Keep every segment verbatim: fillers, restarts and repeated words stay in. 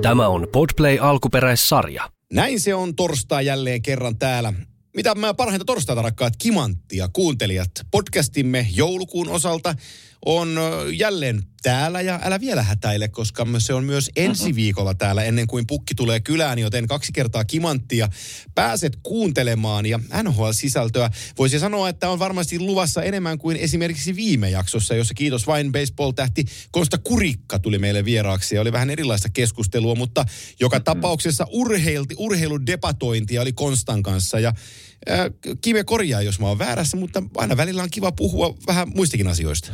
Tämä on Podplay alkuperäissarja. Näin se on torstai jälleen kerran täällä. Mitä mä parhainta torstaita, rakkaat kimanttia kuuntelijat. Podcastimme joulukuun osalta on jälleen täällä ja älä vielä hätäile, koska se on myös ensi viikolla täällä ennen kuin pukki tulee kylään, joten kaksi kertaa kimanttia pääset kuuntelemaan ja N H L-sisältöä. Voisi sanoa, että on varmasti luvassa enemmän kuin esimerkiksi viime jaksossa, jossa kiitos vain baseball-tähti Konsta Kurikka tuli meille vieraaksi ja oli vähän erilaista keskustelua, mutta joka tapauksessa urheilti, urheiludebatointia oli Konstan kanssa ja äh, Kime korjaa, jos mä oon väärässä, mutta aina välillä on kiva puhua vähän muistakin asioista.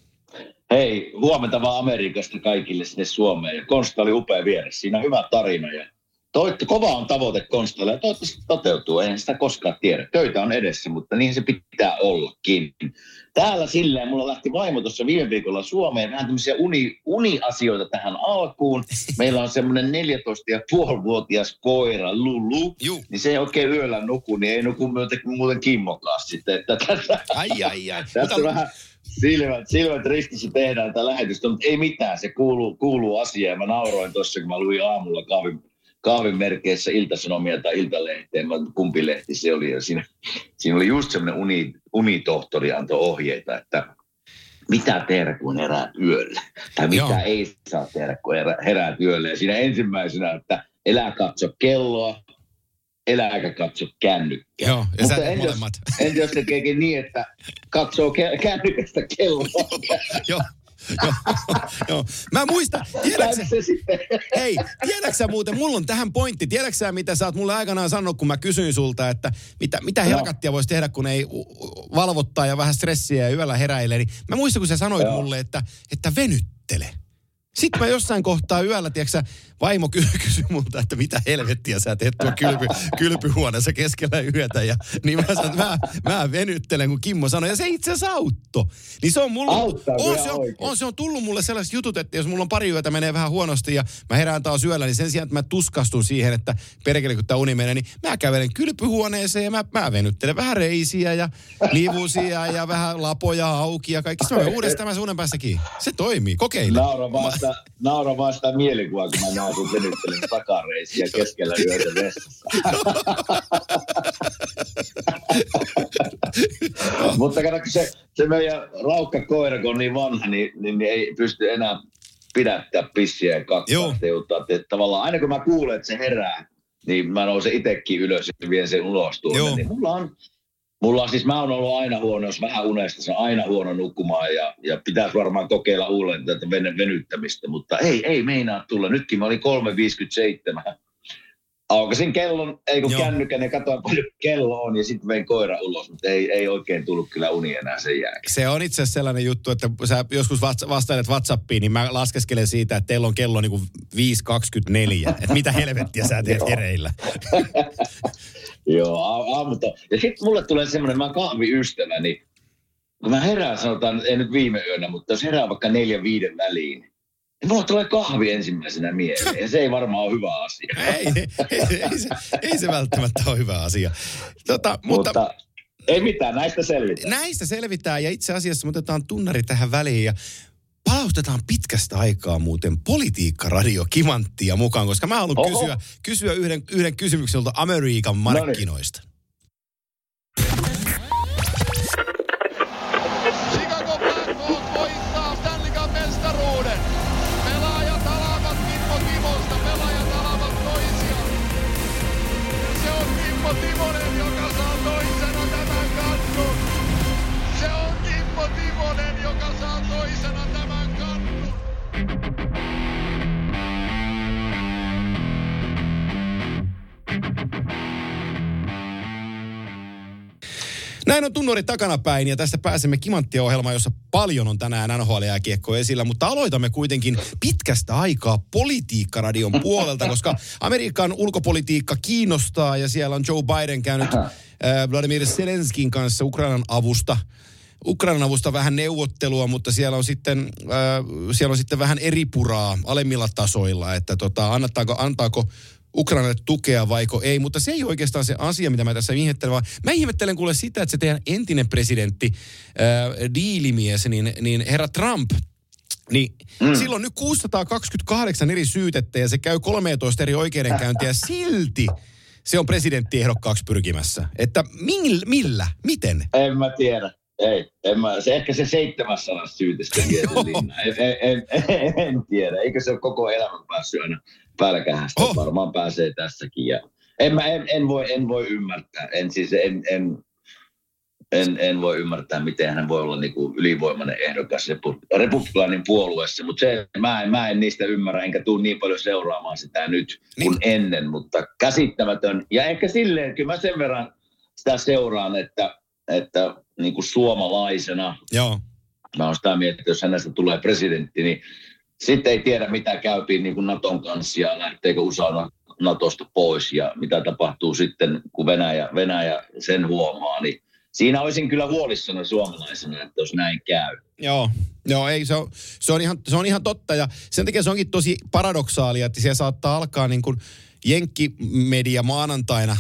Hei, huomenta vaan Amerikasta kaikille sinne Suomeen. Ja Konsta oli upea vieressä. Siinä on hyvä tarina. Ja toitte, kova on tavoite Konstalle ja toivottavasti toteutuu. Eihän sitä koskaan tiedä. Töitä on edessä, mutta niin se pitää ollakin. Täällä silleen, mulla lähti vaimo tuossa viime viikolla Suomeen. Vähän tämmöisiä uni, uniasioita tähän alkuun. Meillä on semmoinen neljätoista ja puolivuotias koira Lulu. Juh. Niin se ei oikein yöllä nuku, niin ei nuku muuten, muuten kimmokaan sitten. Että tässä, ai, ai, ai. Tässä on vähän... Silmät, silmät ristissä tehdään tätä lähetystä, mutta ei mitään, se kuuluu, kuuluu asiaan. Mä nauroin tuossa, kun mä luin aamulla kahvin, kahvin merkeissä Ilta-Sanomia tai Iltalehteen, kumpi lehti se oli. Ja siinä, siinä oli just semmoinen uni, unitohtori antoi ohjeita, että mitä tehdä, kun heräät yöllä. Tai mitä Joo. ei saa tehdä, kun heräät yöllä. Ja siinä ensimmäisenä, että elää katso kelloa. Eläkä katso kännykkää. Joo, ja mutta en jos, en jos tekeekin niin, että katsoo ke- kännykästä kelloa. Joo, joo, joo. Mä muistan, tiedäksä, hei, tiedäksä muuten, mulla on tähän pointti, tiedäksä mitä sä oot mulle aikanaan sanonut, kun mä kysyin sulta, että mitä, mitä helkattia voisi tehdä, kun ei valvottaa ja vähän stressiä ja yöllä heräilee, niin mä muistan, kun sä sanoit joo. mulle, että, että venyttele. Sitten mä jossain kohtaa yöllä, tiedätkö vaimo ky- kysyi multa, että mitä helvettiä sä teet tuo kylpy, kylpyhuoneessa keskellä yötä. Ja niin mä sanoin, että mä, mä venyttelen, kun Kimmo sanoi. Ja se itse asiassa auttoi. Niin se on mulla, on, se on, on, se on tullut mulle sellaiset jutut, että jos mulla on pari yötä menee vähän huonosti ja mä herään taas yöllä, niin sen sijaan, että mä tuskastun siihen, että perkele kun tää uni menee, niin mä kävelen kylpyhuoneeseen ja mä, mä venyttelen vähän reisiä ja livusia ja vähän lapoja auki ja kaikki. Sitten mä uudestaan mä unen päässäkin. Se toimii, kokeile. Naura vasta, naura vasta mielikuvaa, kun mä näen sun venyttelen takareisiä keskellä yötä vessassa. Mutta kato, se, se meidän raukka koira, kun on niin vanha, niin, niin, niin ei pysty enää pidättää pissiä ja kakkahteuttaa. Tavallaan aina kun mä kuulen, että se herää, niin mä nousen itsekin ylös ja vien sen ulos tuonne. Niin mulla on, mulla on siis, mä oon ollut aina huono, jos vähän unesta, se on aina huono nukkumaan ja, ja pitäisi varmaan kokeilla uudelleen tätä venyttämistä, mutta ei, ei meinaa tulla. Nytkin mä olin kolme viisikymmentäseitsemän. Aukasin kellon, ei kun kännykän ja katsoin paljon kello on ja sitten vein koira ulos, mutta ei, ei oikein tullut kyllä uni enää sen jälkeen. Se on itse asiassa sellainen juttu, että sä joskus vastailet WhatsAppiin, niin mä laskeskelen siitä, että teillä on kello niin kuin viisi kaksikymmentäneljä. Että mitä helvettiä sä teet hereillä. Joo, aamut on. Ja sitten mulle tulee semmoinen, mä oon kahviystävä, niin kun mä herään, sanotaan, ei nyt viime yönä, mutta jos herään vaikka neljän viiden väliin, niin mulla tulee kahvi ensimmäisenä mieleen, ja se ei varmaan ole hyvä asia. ei, ei, ei, ei, se, ei se välttämättä ole hyvä asia. Tota, mutta, mutta ei mitään, näistä selvitään. Näistä selvitään, ja itse asiassa me otetaan tunnari tähän väliin, ja palautetaan pitkästä aikaa muuten Politiikka-radio Kimanttia mukaan, koska mä haluan kysyä, kysyä yhden, yhden kysymyksen Amerikan markkinoista. Chicago Blackhawks voittaa Stanley Cup -mestaruuden. Pelaajat alavat Kimmo Timosta, pelaajat alavat toisiaan. Se on Kimmo Timonen, joka saa toisena tämän kannun. Se on Kimmo Timonen, joka saa toisena tämän kannun. Näin on tunnari takanapäin ja tästä pääsemme Kimanttia-ohjelmaan, jossa paljon on tänään N H L-jääkiekkoa esillä, mutta aloitamme kuitenkin pitkästä aikaa Politiikka-radion puolelta, koska Amerikan ulkopolitiikka kiinnostaa ja siellä on Joe Biden käynyt äh, Vladimir Zelenskin kanssa Ukrainan avusta. Ukrainan avusta vähän neuvottelua, mutta siellä on sitten, äh, siellä on sitten vähän eri puraa alemmilla tasoilla, että tota, antaako, antaako Ukrainalle tukea vaiko ei, mutta se ei oikeastaan se asia, mitä mä tässä ihmettelen, vaan mä ihmettelen kuule sitä, että se teidän entinen presidentti, äh, diilimies, niin, niin herra Trump Niin mm. silloin nyt kuusisataakaksikymmentäkahdeksan eri syytettä ja se käy kolmetoista eri oikeudenkäyntiä silti se on presidenttiehdokkaaksi pyrkimässä. Että millä, millä? Miten? En mä tiedä. Ei, en mä, se ehkä se seitsemänsataa syytöstä linna. En, en, en, en tiedä. Eikö se ole koko elämän päässyt aina pälkähästä? Oh. Varmaan pääsee tässäkin. Ja en, mä, en, en, voi, en voi ymmärtää. En, siis, en, en, en, en voi ymmärtää, miten hän voi olla niinku ylivoimainen ehdokas republikaanin puolueessa. Mutta mä, mä en niistä ymmärrä, enkä tule niin paljon seuraamaan sitä nyt kuin niin. ennen. Mutta käsittämätön. Ja ehkä silleen, kyllä mä sen verran sitä seuraan, että, että niin kuin suomalaisena. Joo. Mä oon sitä mieltä, että jos hänestä tulee presidentti, niin sitten ei tiedä, mitä käypi niin kuin Naton kanssa ja lähteekö U S A Natosta pois ja mitä tapahtuu sitten, kun Venäjä, Venäjä sen huomaa. Niin siinä olisin kyllä huolissani suomalaisena, että jos näin käy. Joo, joo ei, se, on, se, on ihan, se on ihan totta ja sen takia se onkin tosi paradoksaalia, että siellä saattaa alkaa niin kuin jenkkimedia maanantaina,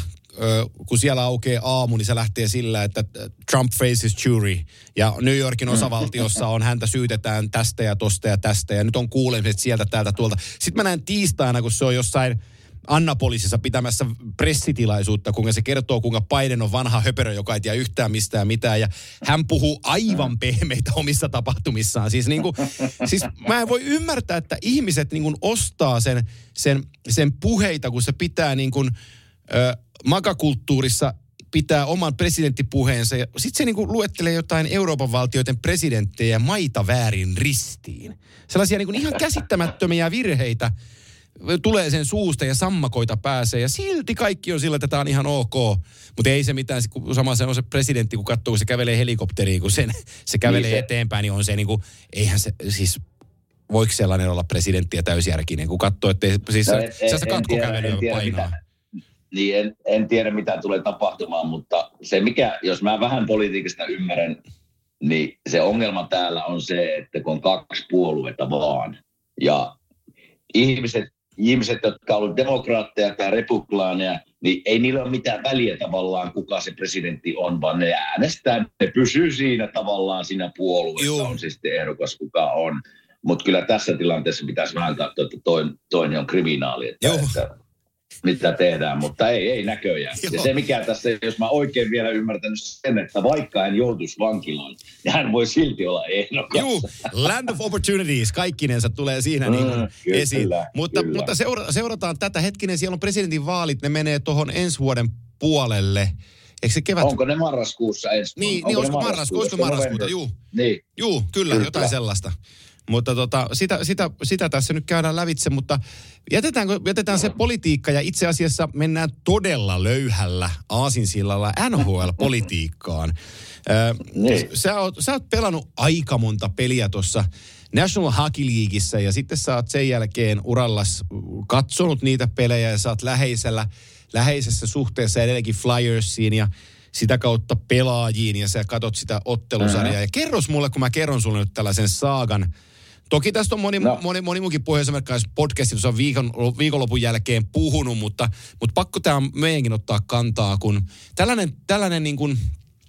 kun siellä aukeaa aamu, niin se lähtee sillä, että Trump faces jury. Ja New Yorkin osavaltiossa on häntä syytetään tästä ja tosta ja tästä. Ja nyt on kuulemiset sieltä, täältä, tuolta. Sitten mä näen tiistaina, kun se on jossain Annapolisissa pitämässä pressitilaisuutta, kuinka se kertoo, kuinka Biden on vanha höperö, joka ei tiedä yhtään mistään mitään. Ja hän puhuu aivan pehmeitä omissa tapahtumissaan. Siis, niin kuin, siis mä en voi ymmärtää, että ihmiset niin kuin ostaa sen, sen, sen puheita, kun se pitää niin kuin Ö, makakulttuurissa pitää oman presidenttipuheensa ja sitten se niinku luettelee jotain Euroopan valtioiden presidenttejä maita väärin ristiin. Sellaisia niinku ihan käsittämättömiä virheitä tulee sen suusta ja sammakoita pääsee ja silti kaikki on sillä, että tämä on ihan ok. Mutta ei se mitään, kun sama se on se presidentti, kun katsoo, kun se kävelee helikopteriin, kun sen, se kävelee niin se eteenpäin, niin on se niinku, eihän se siis... Voiko sellainen olla presidentti ja täysjärkinen, kun katsoo, että siis no, se, se katkokävelyä painaa. Mitä. Niin en, en tiedä, mitä tulee tapahtumaan, mutta se mikä, jos mä vähän politiikasta ymmärrän, niin se ongelma täällä on se, että kun on kaksi puoluetta vaan. Ja ihmiset, ihmiset jotka ovat demokraatteja tai republikaaneja, niin ei niillä ole mitään väliä tavallaan, kuka se presidentti on, vaan ne äänestää, ne pysyy siinä tavallaan siinä puolueessa, Juu. on se sitten ehdokas kuka on. Mutta kyllä tässä tilanteessa pitäisi vähän katsoa, että toinen, toinen on kriminaali. Että, että mitä tehdään, mutta ei, ei näköjään. Joo. Ja se mikä tässä, jos mä oikein vielä ymmärtänyt sen, että vaikka hän joutuisi vankilaan, niin hän voi silti olla ehdokas. Juu, land of opportunities, kaikkinensa tulee siinä niin kuin mm, esiin. Kyllä, mutta kyllä. mutta seura- seurataan tätä hetkinen, siellä on presidentin vaalit, ne menee tuohon ensi vuoden puolelle. Eikö se kevät... Onko ne marraskuussa ensi vuonna? Niin, niin olisiko marraskuussa, marraskuuta, juu. Niin. Juu, kyllä, kyllä, jotain sellaista. Mutta tota, sitä, sitä, sitä tässä nyt käydään lävitse, mutta jätetäänkö, jätetään se politiikka ja itse asiassa mennään todella löyhällä aasinsillalla N H L-politiikkaan. Ö, niin. sä, oot, sä oot pelannut aika monta peliä tuossa National Hockey Leagueissä ja sitten sä oot sen jälkeen urallas katsonut niitä pelejä ja sä oot läheisellä, läheisessä suhteessa edelleenkin Flyersiin ja sitä kautta pelaajiin ja sä katot sitä ottelusarjaa. Uh-huh. Ja kerros mulle, kun mä kerron sulle nyt tällaisen saagan. Toki tästä on moni, no. moni, moni munkin puheenjohtaja podcastissa on viikon, viikonlopun jälkeen puhunut, mutta, mutta pakko tämä meidänkin ottaa kantaa, kun tällainen, tällainen, niin kuin,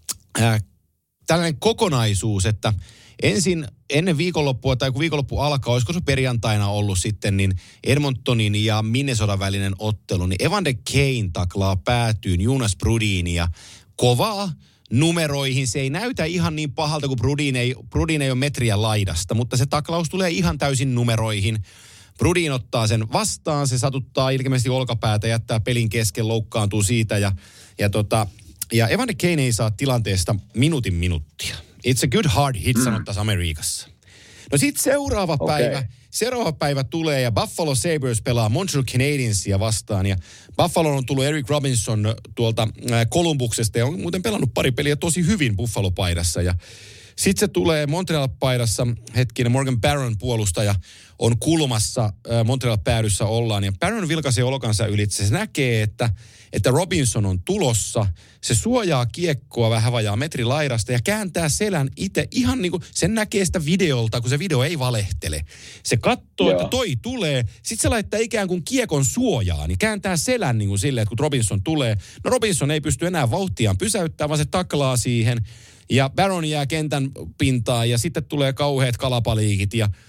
äh, tällainen kokonaisuus, että ensin ennen viikonloppua tai kun viikonloppu alkaa, olisiko se perjantaina ollut sitten, niin Edmontonin ja Minnesotan välinen ottelu, niin Evander Kane taklaa päätyyn Jonas Brodin ja kovaa numeroihin. Se ei näytä ihan niin pahalta, kun Brodin ei, Brodin ei ole metriä laidasta, mutta se taklaus tulee ihan täysin numeroihin. Brodin ottaa sen vastaan, se satuttaa ilmeisesti olkapäätä, jättää pelin kesken, loukkaantuu siitä ja, ja, tota, ja Evander Kane ei saa tilanteesta minuutin minuuttia. It's a good hard hit, mm. sanottaisiin Amerikassa. No sitten seuraava okay. päivä, seuraava päivä tulee ja Buffalo Sabres pelaa Montreal Canadiensia vastaan. Ja Buffalo on tullut Eric Robinson tuolta Columbuksesta ja on muuten pelannut pari peliä tosi hyvin Buffalo-paidassa. Ja sitten se tulee Montreal-paidassa, hetkinen Morgan Barron puolustaja on kulmassa, Montreal-päädyssä ollaan. Ja Barron vilkaisee olkansa ylitse, se näkee, että, että Robinson on tulossa. Se suojaa kiekkoa vähän vajaa metri laidasta ja kääntää selän itse ihan niin kuin, sen näkee sitä videolta, kun se video ei valehtele. Se katsoo, että toi tulee, sitten se laittaa ikään kuin kiekon suojaa, niin kääntää selän niin kuin silleen, että kun Robinson tulee. No Robinson ei pysty enää vauhtiaan pysäyttämään, vaan se taklaa siihen. Ja Barron jää kentän pintaan ja sitten tulee kauheat kalapaliikit ja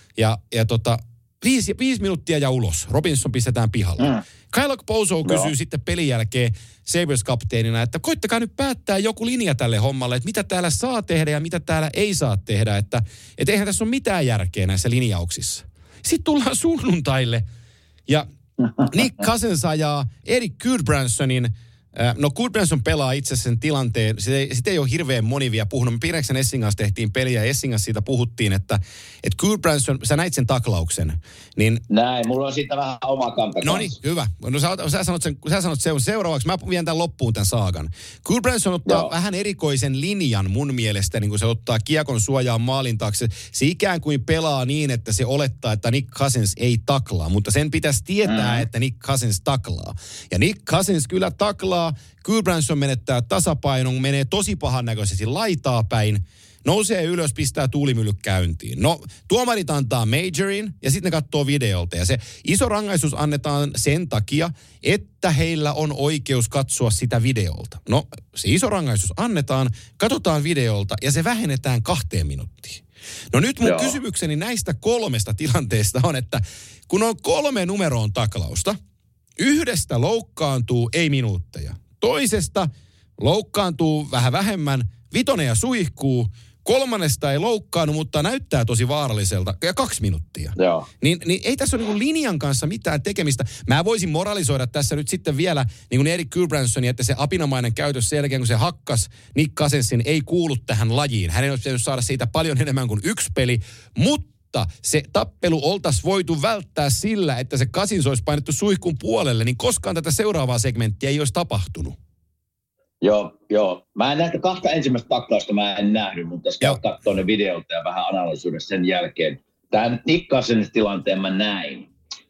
Ja, ja tota, viisi, viisi minuuttia ja ulos. Robinson pistetään pihalle. Mm. Kyle Okposo kysyy no. sitten pelin jälkeen Sabres-kapteenina, että koittakaa nyt päättää joku linja tälle hommalle, että mitä täällä saa tehdä ja mitä täällä ei saa tehdä. Että et eihän tässä ole mitään järkeä näissä linjauksissa. Sitten tullaan sunnuntaille ja Nick Cousins ajaa Erik Goodbransonin. No Goodbranson pelaa itse sen tilanteen. Sitä ei, sit ei ole hirveän moni vielä puhunut. Me Pireksen Essin kanssa tehtiin peliä ja Essin kanssa siitä puhuttiin, että, että Goodbranson, sä näit sen taklauksen. Niin, näin, mulla on siitä vähän oma kanta. No niin, hyvä. No sä, sä sanot sen, sä sanot sen seuraavaksi. Mä vien tämän loppuun tämän saagan. Goodbranson ottaa Joo. vähän erikoisen linjan mun mielestä, niin kun se ottaa kiekon suojaan maalin taakse. Se ikään kuin pelaa niin, että se olettaa, että Nick Cousins ei taklaa, mutta sen pitäisi tietää, mm. että Nick Cousins taklaa. Ja Nick Cousins kyllä taklaa. Goodbranson menettää tasapainon, menee tosi pahan näköisesti laitaa päin, nousee ylös, pistää tuulimylly käyntiin. No, tuomarit antaa majorin ja sitten ne katsoo videolta. Ja se iso rangaistus annetaan sen takia, että heillä on oikeus katsoa sitä videolta. No, se iso rangaistus annetaan, katsotaan videolta ja se vähennetään kahteen minuuttiin. No nyt mun Joo. kysymykseni näistä kolmesta tilanteesta on, että kun on kolme numeroon taklausta, yhdestä loukkaantuu ei minuutteja. Toisesta loukkaantuu vähän vähemmän, vitonen ja suihkuu. Kolmannesta ei loukkaannu, mutta näyttää tosi vaaralliselta. Ja kaksi minuuttia. Joo. Niin, niin ei tässä ole niin linjan kanssa mitään tekemistä. Mä voisin moralisoida tässä nyt sitten vielä niin kuin Erik Goodbransonin, että se apinamainen käytös sen jälkeen, kun se hakkas Nick Cousinsin, ei kuulu tähän lajiin. Hänen olisi pitänyt saada siitä paljon enemmän kuin yksi peli, mutta Mutta se tappelu oltaisiin voitu välttää sillä, että se Cousins olisi painettu suihkun puolelle, niin koskaan tätä seuraavaa segmenttiä ei olisi tapahtunut. Joo, joo. Mä en näitä kahta ensimmäistä taklausta mä en nähnyt, mutta tässä katsoa ne videolta ja vähän analysoida sen jälkeen. Tämän Nick Cousins tilanteen mä näin.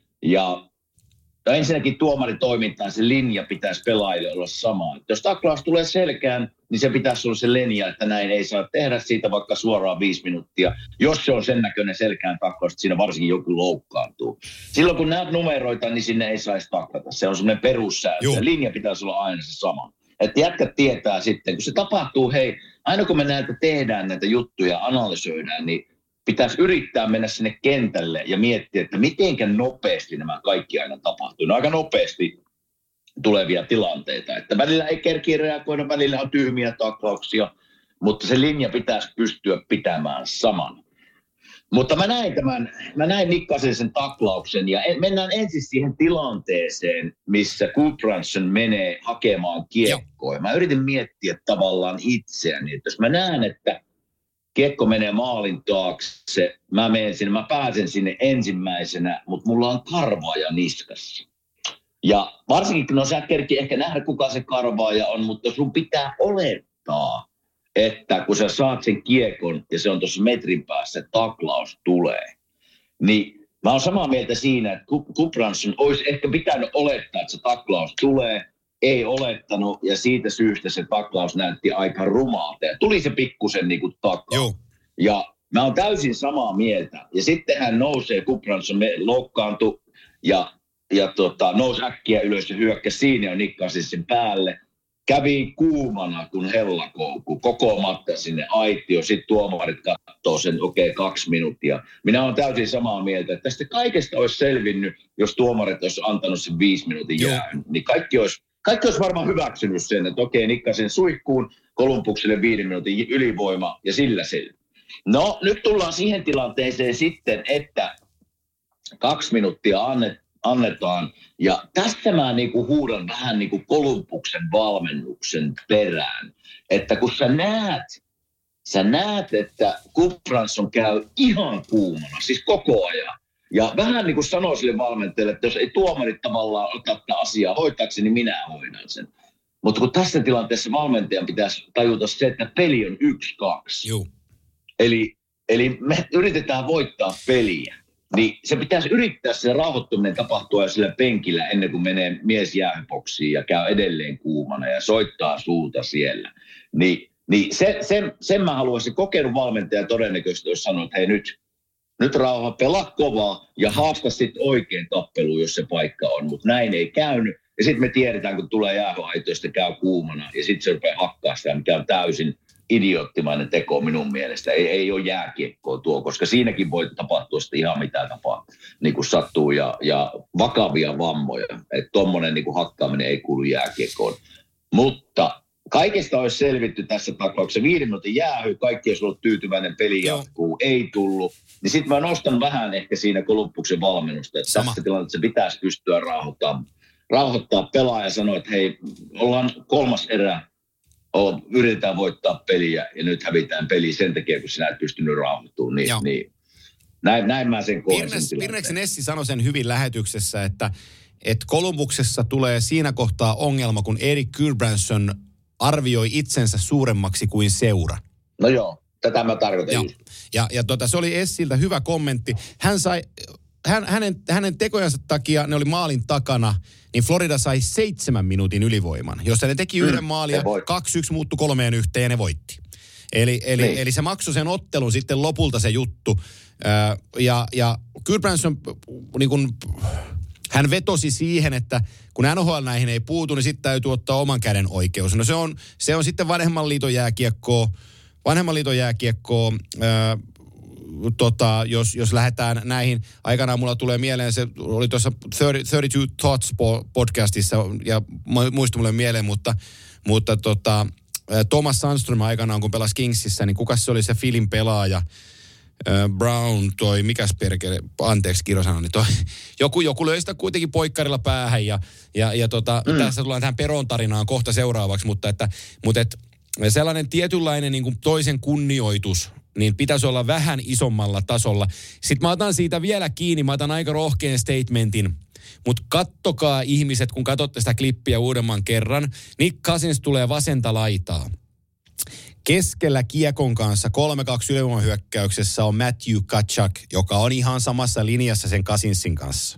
Ja no ensinnäkin tuomaritoimintaan se linja pitäisi pelaajille olla sama. Että jos taklaus tulee selkään, niin se pitäisi olla se linja, että näin ei saa tehdä siitä vaikka suoraan viisi minuuttia. Jos se on sen näköinen selkään taklaus, että siinä varsinkin joku loukkaantuu. Silloin kun näet numeroita, niin sinne ei saisi taklata. Se on semmoinen perussääntö. Se linja pitäisi olla aina se sama. Että jätkät tietää sitten, kun se tapahtuu, hei, aina kun me näitä tehdään, näitä juttuja analysoidaan, niin pitäisi yrittää mennä sinne kentälle ja miettiä, että mitenkä nopeasti nämä kaikki aina tapahtuu. No aika nopeasti tulevia tilanteita. Että välillä ei kerkiä reagoida, välillä on tyhmiä taklauksia, mutta se linja pitäisi pystyä pitämään saman. Mutta mä näin tämän, mä näin Nick Cousinsin taklauksen ja mennään ensin siihen tilanteeseen, missä Goodbranson menee hakemaan kiekkoa. Mä yritin miettiä tavallaan itseäni, että jos mä näen, että kiekko menee maalin taakse, mä menen sinne, mä pääsen sinne ensimmäisenä, mutta mulla on karvaaja niskassa. Ja varsinkin, no sä kerki ehkä nähdä, kuka se karvaaja on, mutta sun pitää olettaa, että kun sä saat sen kiekon ja se on tuossa metrin päässä, taklaus tulee. Niin mä oon samaa mieltä siinä, että Goodbranson olisi ehkä pitänyt olettaa, että se taklaus tulee, ei olettanut ja siitä syystä se taklaus näytti aika rumalta. Ja tuli se pikkusen niin kuin taklaus. Ja mä oon täysin samaa mieltä. Ja sitten hän nousee, Goodbranson loukkaantui ja, ja tota, nousi äkkiä ylös ja hyökkäsi siinä ja nikkasi sen päälle. Kävi kuumana kuin hellakoukku, koko matka sinne aitioon. Sitten tuomarit katsoo sen, okei, okay, kaksi minuuttia. Minä olen täysin samaa mieltä, että tästä kaikesta olisi selvinnyt, jos tuomarit olisi antanut sen viisi minuutin jään. Niin kaikki olisi, kaikki olisi varmaan hyväksynyt sen, että okei, okay, nikkasin suihkuun, Kolumbukselle viiden minuutin ylivoima ja sillä sillä. No, nyt tullaan siihen tilanteeseen sitten, että kaksi minuuttia annettiin. annetaan. Ja tästä mä niinku huudan vähän niinku Kolumbuksen valmennuksen perään. Että kun sä näet, sä näet, että Goodbranson käy ihan kuumana, siis koko ajan. Ja vähän niin kuin sanoo sille valmentajalle, että jos ei tuomarit tavallaan ota tätä asiaa hoitaakseni, niin minä hoidan sen. Mutta kun tässä tilanteessa valmentajan pitäisi tajuta se, että peli on yksi kaksi. Eli, eli me yritetään voittaa peliä. Niin se pitäisi yrittää se rauhoittuminen tapahtua sillä penkillä ennen kuin menee mies jäähyboksiin ja käy edelleen kuumana ja soittaa suuta siellä. Niin, niin se, sen, sen mä haluaisin kokenut valmentaja todennäköisesti, jos sanoo, että hei nyt, nyt rauha, pelaa kovaa ja haasta sitten oikein tappeluun, jos se paikka on. Mutta näin ei käynyt. Ja sitten me tiedetään, kun tulee jäähyaitoista, käy kuumana ja sitten se rupeaa hakkaa sitä, mikä on täysin, idioottimainen teko minun mielestä. Ei, ei ole jääkiekkoa tuo, koska siinäkin voi tapahtua sitten ihan mitä tapaa, niin kuin sattuu ja, ja vakavia vammoja. Että tuommoinen niin kuin hakkaaminen ei kuulu jääkiekkoon. Mutta kaikesta olisi selvitty tässä tapauksessa. Viiden minuutin jäähy, kaikki olisi ollut tyytyväinen, peli jatkuu, ei tullut. Niin sitten mä nostan vähän ehkä siinä Columbuksen valmennusta, että Sama. tässä tilanteessa pitäisi pystyä rauhoittamaan, rauhoittaa pelaaja ja sanoa, että hei, ollaan kolmas erä, oh, yritetään voittaa peliä ja nyt hävitään peli sen takia, kun sinä et pystynyt rauhoittumaan. Niin, niin. Näin, näin mä sen koen. Pirneksen Essi sanoi sen hyvin lähetyksessä, että, että Columbuksessa tulee siinä kohtaa ongelma, kun Erik Gudbranson arvioi itsensä suuremmaksi kuin seura. No joo, tätä mä tarkoitan. Joo. Ja, ja tota, se oli Essiltä hyvä kommentti. Hän sai, hän, hänen, hänen tekojansa takia, ne oli maalin takana, niin Florida sai seitsemän minuutin ylivoiman. Jos ne teki yhden mm, maalin ja kaksi yksi muuttui kolmeen yhteen ja ne voitti. Eli, eli, niin. eli se maksoi sen ottelun sitten lopulta se juttu. Äh, ja ja Gudbranson, niin kun, hän vetosi siihen, että kun N H L näihin ei puutu, niin sitten täytyy ottaa oman käden oikeus. No se on, se on sitten vanhemman liiton jääkiekkoa, vanhemman liiton jääkiekkoa, äh, tota, jos, jos lähdetään näihin. Aikanaan mulla tulee mieleen, se oli tuossa kolmekymmentäkaksi Thoughts podcastissa ja muistui mulle mieleen, mutta, mutta tota, Thomas Sandström aikanaan, kun pelasi Kingsissä, niin kukas se oli se Philin pelaaja? Brown, toi, mikäs perkele, anteeksi kirjosanani, toi, joku, joku löi sitä kuitenkin poikkarilla päähän ja, ja, ja tota, mm. tässä tullaan tähän Peron tarinaan kohta seuraavaksi, mutta että, mutta että sellainen tietynlainen niin kuin toisen kunnioitus, niin pitäisi olla vähän isommalla tasolla. Sitten mä otan siitä vielä kiinni, mä otan aika rohkean statementin, mutta kattokaa ihmiset, kun katsotte sitä klippiä uudemman kerran, Nick Cousins tulee vasenta laitaa. Keskellä kiekon kanssa kolme kaksi ylivoimahyökkäyksessä on Matthew Tkachuk, joka on ihan samassa linjassa sen Cousinsin kanssa.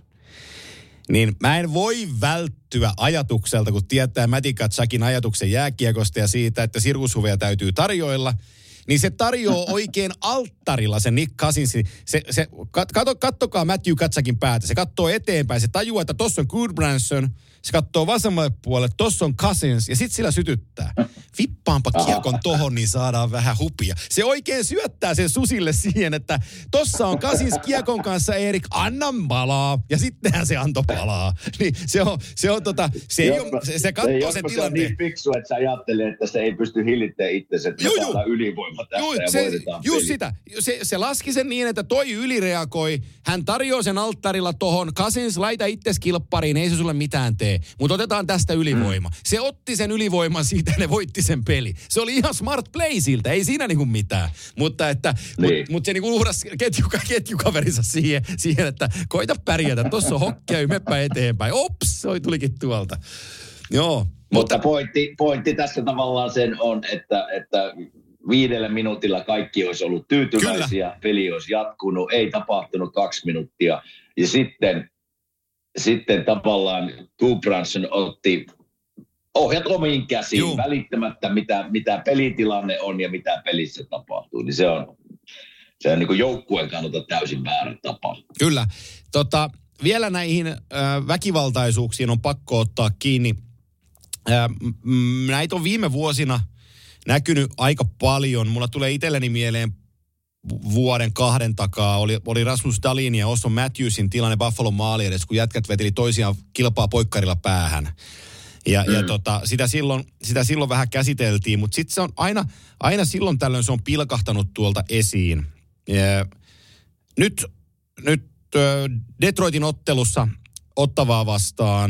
Niin mä en voi välttyä ajatukselta, kun tietää Matthew Tkachukin ajatuksen jääkiekosta ja siitä, että sirkushuveja täytyy tarjoilla, niin se tarjoaa oikein alttarilla sen Nick Cousinsin. Se, se, katso, kattokaa Matthew Tkachukin päätä. Se katsoo eteenpäin, se tajuaa, että tossa on Gudbranson. Se katsoo vasemmalle puolelle, tossa on Cousins ja sit sillä sytyttää. Vippaanpa kiekon tohon, niin saadaan vähän hupia. Se oikein syöttää sen susille siihen, että tossa on Cousins kiekon kanssa, Erik, anna palaa. Ja sittenhän se antoi palaa. Niin se on, se on tota, se ei ole, se, se katsoo sen tilanteen. Se on niin fiksu, että sä ajattelee, että se ei pysty hillittämään itsensä, että me saadaan ylivoima tästä Juu, ja se, voitetaan just peli. sitä. Se, se laski sen niin, että toi ylireagoi. Hän tarjoaa sen alttarilla tohon. Cousins, laita itses kilppariin, ei se sulle mitään tee. Mutta otetaan tästä ylivoima. Mm. Se otti sen ylivoiman siitä ja ne voitti sen peli. Se oli ihan smart play siltä, ei siinä niinku mitään. Mutta että, niin. mut, mut se niinku uhrasi ketjuka, ketjukaverinsa siihen, siihen, että koita pärjätä. Tuossa on hokkia, meppä eteenpäin. Ops, se tulikin tuolta. Joo. Mutta, mutta pointti, pointti tässä tavallaan sen on, että, että viidellä minuutilla kaikki olisi ollut tyytyväisiä. Kyllä. Peli olisi jatkunut, ei tapahtunut kaksi minuuttia. Ja sitten... Sitten tavallaan Gudbranson otti ohjat omiin käsiin, Juh. välittämättä mitä, mitä pelitilanne on ja mitä pelissä tapahtuu. Niin se on, se on niin kuin joukkueen kannalta täysin väärä tapa. Kyllä. Tota, vielä näihin äh, väkivaltaisuuksiin on pakko ottaa kiinni. Äh, m- näitä on viime vuosina näkynyt aika paljon. Mulla tulee itselleni mieleen vuoden kahden takaa oli, oli Rasmus Dahlin ja Auston Matthewsin tilanne Buffalo maali edes, kun jätkät veteli toisiaan kilpaa poikkarilla päähän. Ja, mm. ja tota, sitä, silloin, sitä silloin vähän käsiteltiin, mutta sitten se on aina, aina silloin tällöin se on pilkahtanut tuolta esiin. Ja nyt nyt Detroitin ottelussa Ottavaa vastaan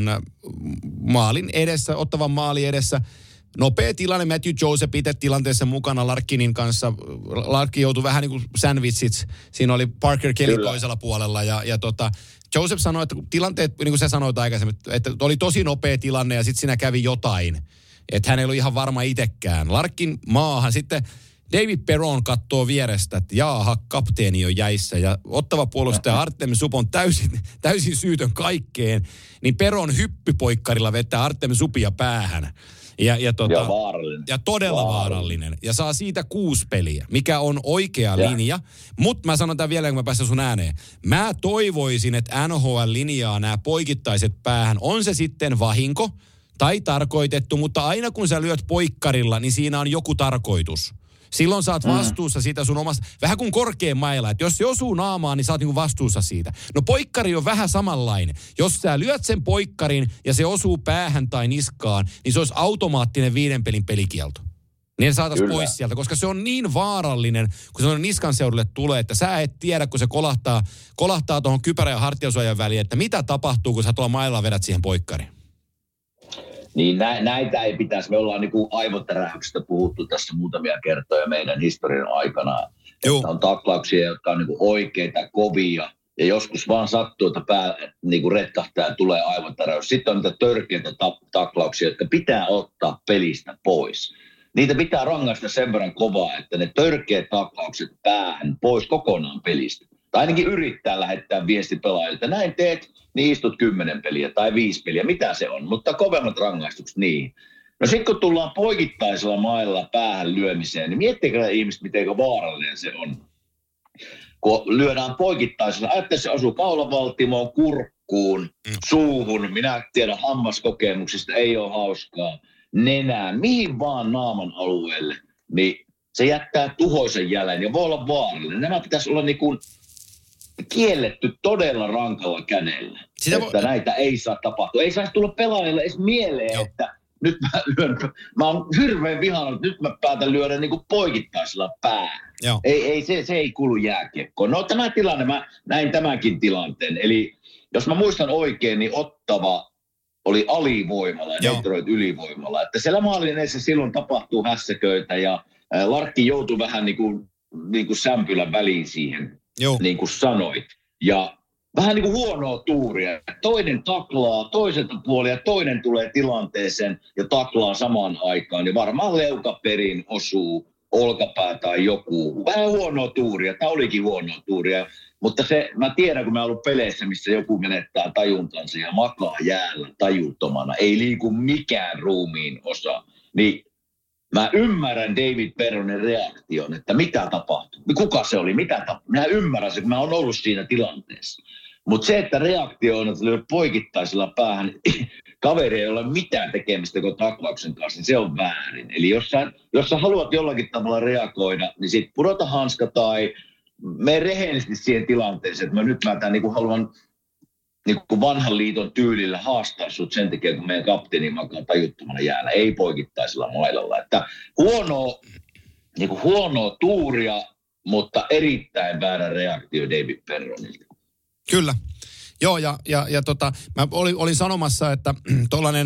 maalin edessä, Ottavan maali edessä, nopea tilanne, Matthew Joseph itse tilanteessa mukana Larkinin kanssa. Larkin joutui vähän niin kuin sandwichit. Siinä oli Parker Kelly Kyllä. toisella puolella. Ja, ja tota, Joseph sanoi, että tilanteet, niin kuin sä sanoit aikaisemmin, että oli tosi nopea tilanne ja sitten siinä kävi jotain. Että hän ei ollut ihan varma itsekään. Larkin maahan sitten David Perron katsoo vierestä, että jaaha, kapteeni on jäissä. Ja Ottava puolustaja Artem Sup on täysin, täysin syytön kaikkeen. Niin Perron hyppypoikkarilla vetää Artem Supia päähän. Ja, ja, tota, ja vaarallinen. Ja todella vaarallinen. vaarallinen. Ja saa siitä kuusi peliä, mikä on oikea ja. linja. Mutta mä sanon tämän vielä, kun mä päästän sun ääneen. Mä toivoisin, että N H L linjaa nämä poikittaiset päähän. On se sitten vahinko tai tarkoitettu, mutta aina kun sä lyöt poikkarilla, niin siinä on joku tarkoitus. Silloin sä oot vastuussa siitä sun omasta, vähän kuin korkean mailla, että jos se osuu naamaan, niin sä oot niinku vastuussa siitä. No poikkari on vähän samanlainen. Jos sä lyöt sen poikkarin ja se osuu päähän tai niskaan, niin se olisi automaattinen viiden pelin pelikielto. Niin saataisiin pois sieltä, koska se on niin vaarallinen, kun se on niskan seudulle tulee, että sä et tiedä, kun se kolahtaa, kolahtaa tuohon kypärä- ja hartiasuojan väliin, että mitä tapahtuu, kun sä tuolla mailla vedät siihen poikkariin. Niin nä, näitä ei pitäisi, me ollaan niinku aivotärähyksestä puhuttu tässä muutamia kertoja meidän historian aikana. Että on taklauksia, jotka on niinku oikeita, kovia, ja joskus vaan sattuu, että pää niinku retkahtaa ja tulee aivotäräys. Sitten on niitä törkeitä ta- taklauksia, jotka pitää ottaa pelistä pois. Niitä pitää rangaista sen verran kovaa, että ne törkeät taklaukset päähän pois kokonaan pelistä. Tai ainakin yrittää lähettää viesti pelaajille, että näin teet, niin istut kymmenen peliä tai viisi peliä, mitä se on, mutta kovemmat rangaistukset niin. No sitten kun tullaan poikittaisella mailla päähän lyömiseen, niin miettikää ihmiset, miten vaarallinen se on. Kun lyödään poikittaisella, ajattelee se osuu kaulavaltimoon, kurkkuun, suuhun, minä tiedän hammaskokemuksista, ei ole hauskaa, nenään, mihin vaan naaman alueelle, niin se jättää tuhoisen jäljen ja voi olla vaarallinen. Nämä pitäisi olla niin kuin kielletty todella rankalla kädellä, sitä että voi... näitä ei saa tapahtua. Ei saisi tulla pelaajille edes mieleen, Joo. että nyt mä lyön, mä oon hirveän vihannut, että nyt mä päätän lyödä niin kuin poikittaisella päähän. Ei, ei, se, se ei kuulu jääkiekkoon. No tämä tilanne, mä näin tämänkin tilanteen. Eli jos mä muistan oikein, niin Ottava oli alivoimalla ja Detroit ylivoimalla. Että siellä maalin edessä silloin tapahtuu hässäköitä ja Larkki joutui vähän niin kuin, niin kuin sämpylän väliin siihen, Joo. niin kuin sanoit. Ja vähän niin kuin huonoa tuuria. Toinen taklaa toiselta puolella ja toinen tulee tilanteeseen ja taklaa samaan aikaan. Ja varmaan leukaperin osuu olkapää tai joku. Vähän huonoa tuuria. Tämä olikin huonoa tuuria. Mutta se, mä tiedän, kun mä oon ollut peleissä, missä joku menettää tajuntansa ja makaa jäällä tajuttomana. Ei liiku mikään ruumiin osa. Niin mä ymmärrän David Perronin reaktion, että mitä tapahtui. Kuka se oli, mitä tapahtui. Mä ymmärrän se, kun mä oon ollut siinä tilanteessa. Mutta se, että reaktio on, että lyö poikittaisella päähän, kaveri ei ole mitään tekemistä kuin taklauksen kanssa, niin se on väärin. Eli jos sä, jos sä haluat jollakin tavalla reagoida, niin sit pudota hanska tai mene rehellisesti siihen tilanteeseen, että mä nyt mä tämän niin kuin haluan niin kuin vanhan liiton tyylillä haastaa sut sen takia, kun meidän kapteeni makaa tajuttomana jäällä, ei poikittaisella mailalla. Että huonoa, niin kuin huonoa tuuria, mutta erittäin väärä reaktio David Perronilta. Kyllä. Joo, ja, ja, ja tota, mä olin, olin sanomassa, että tuollainen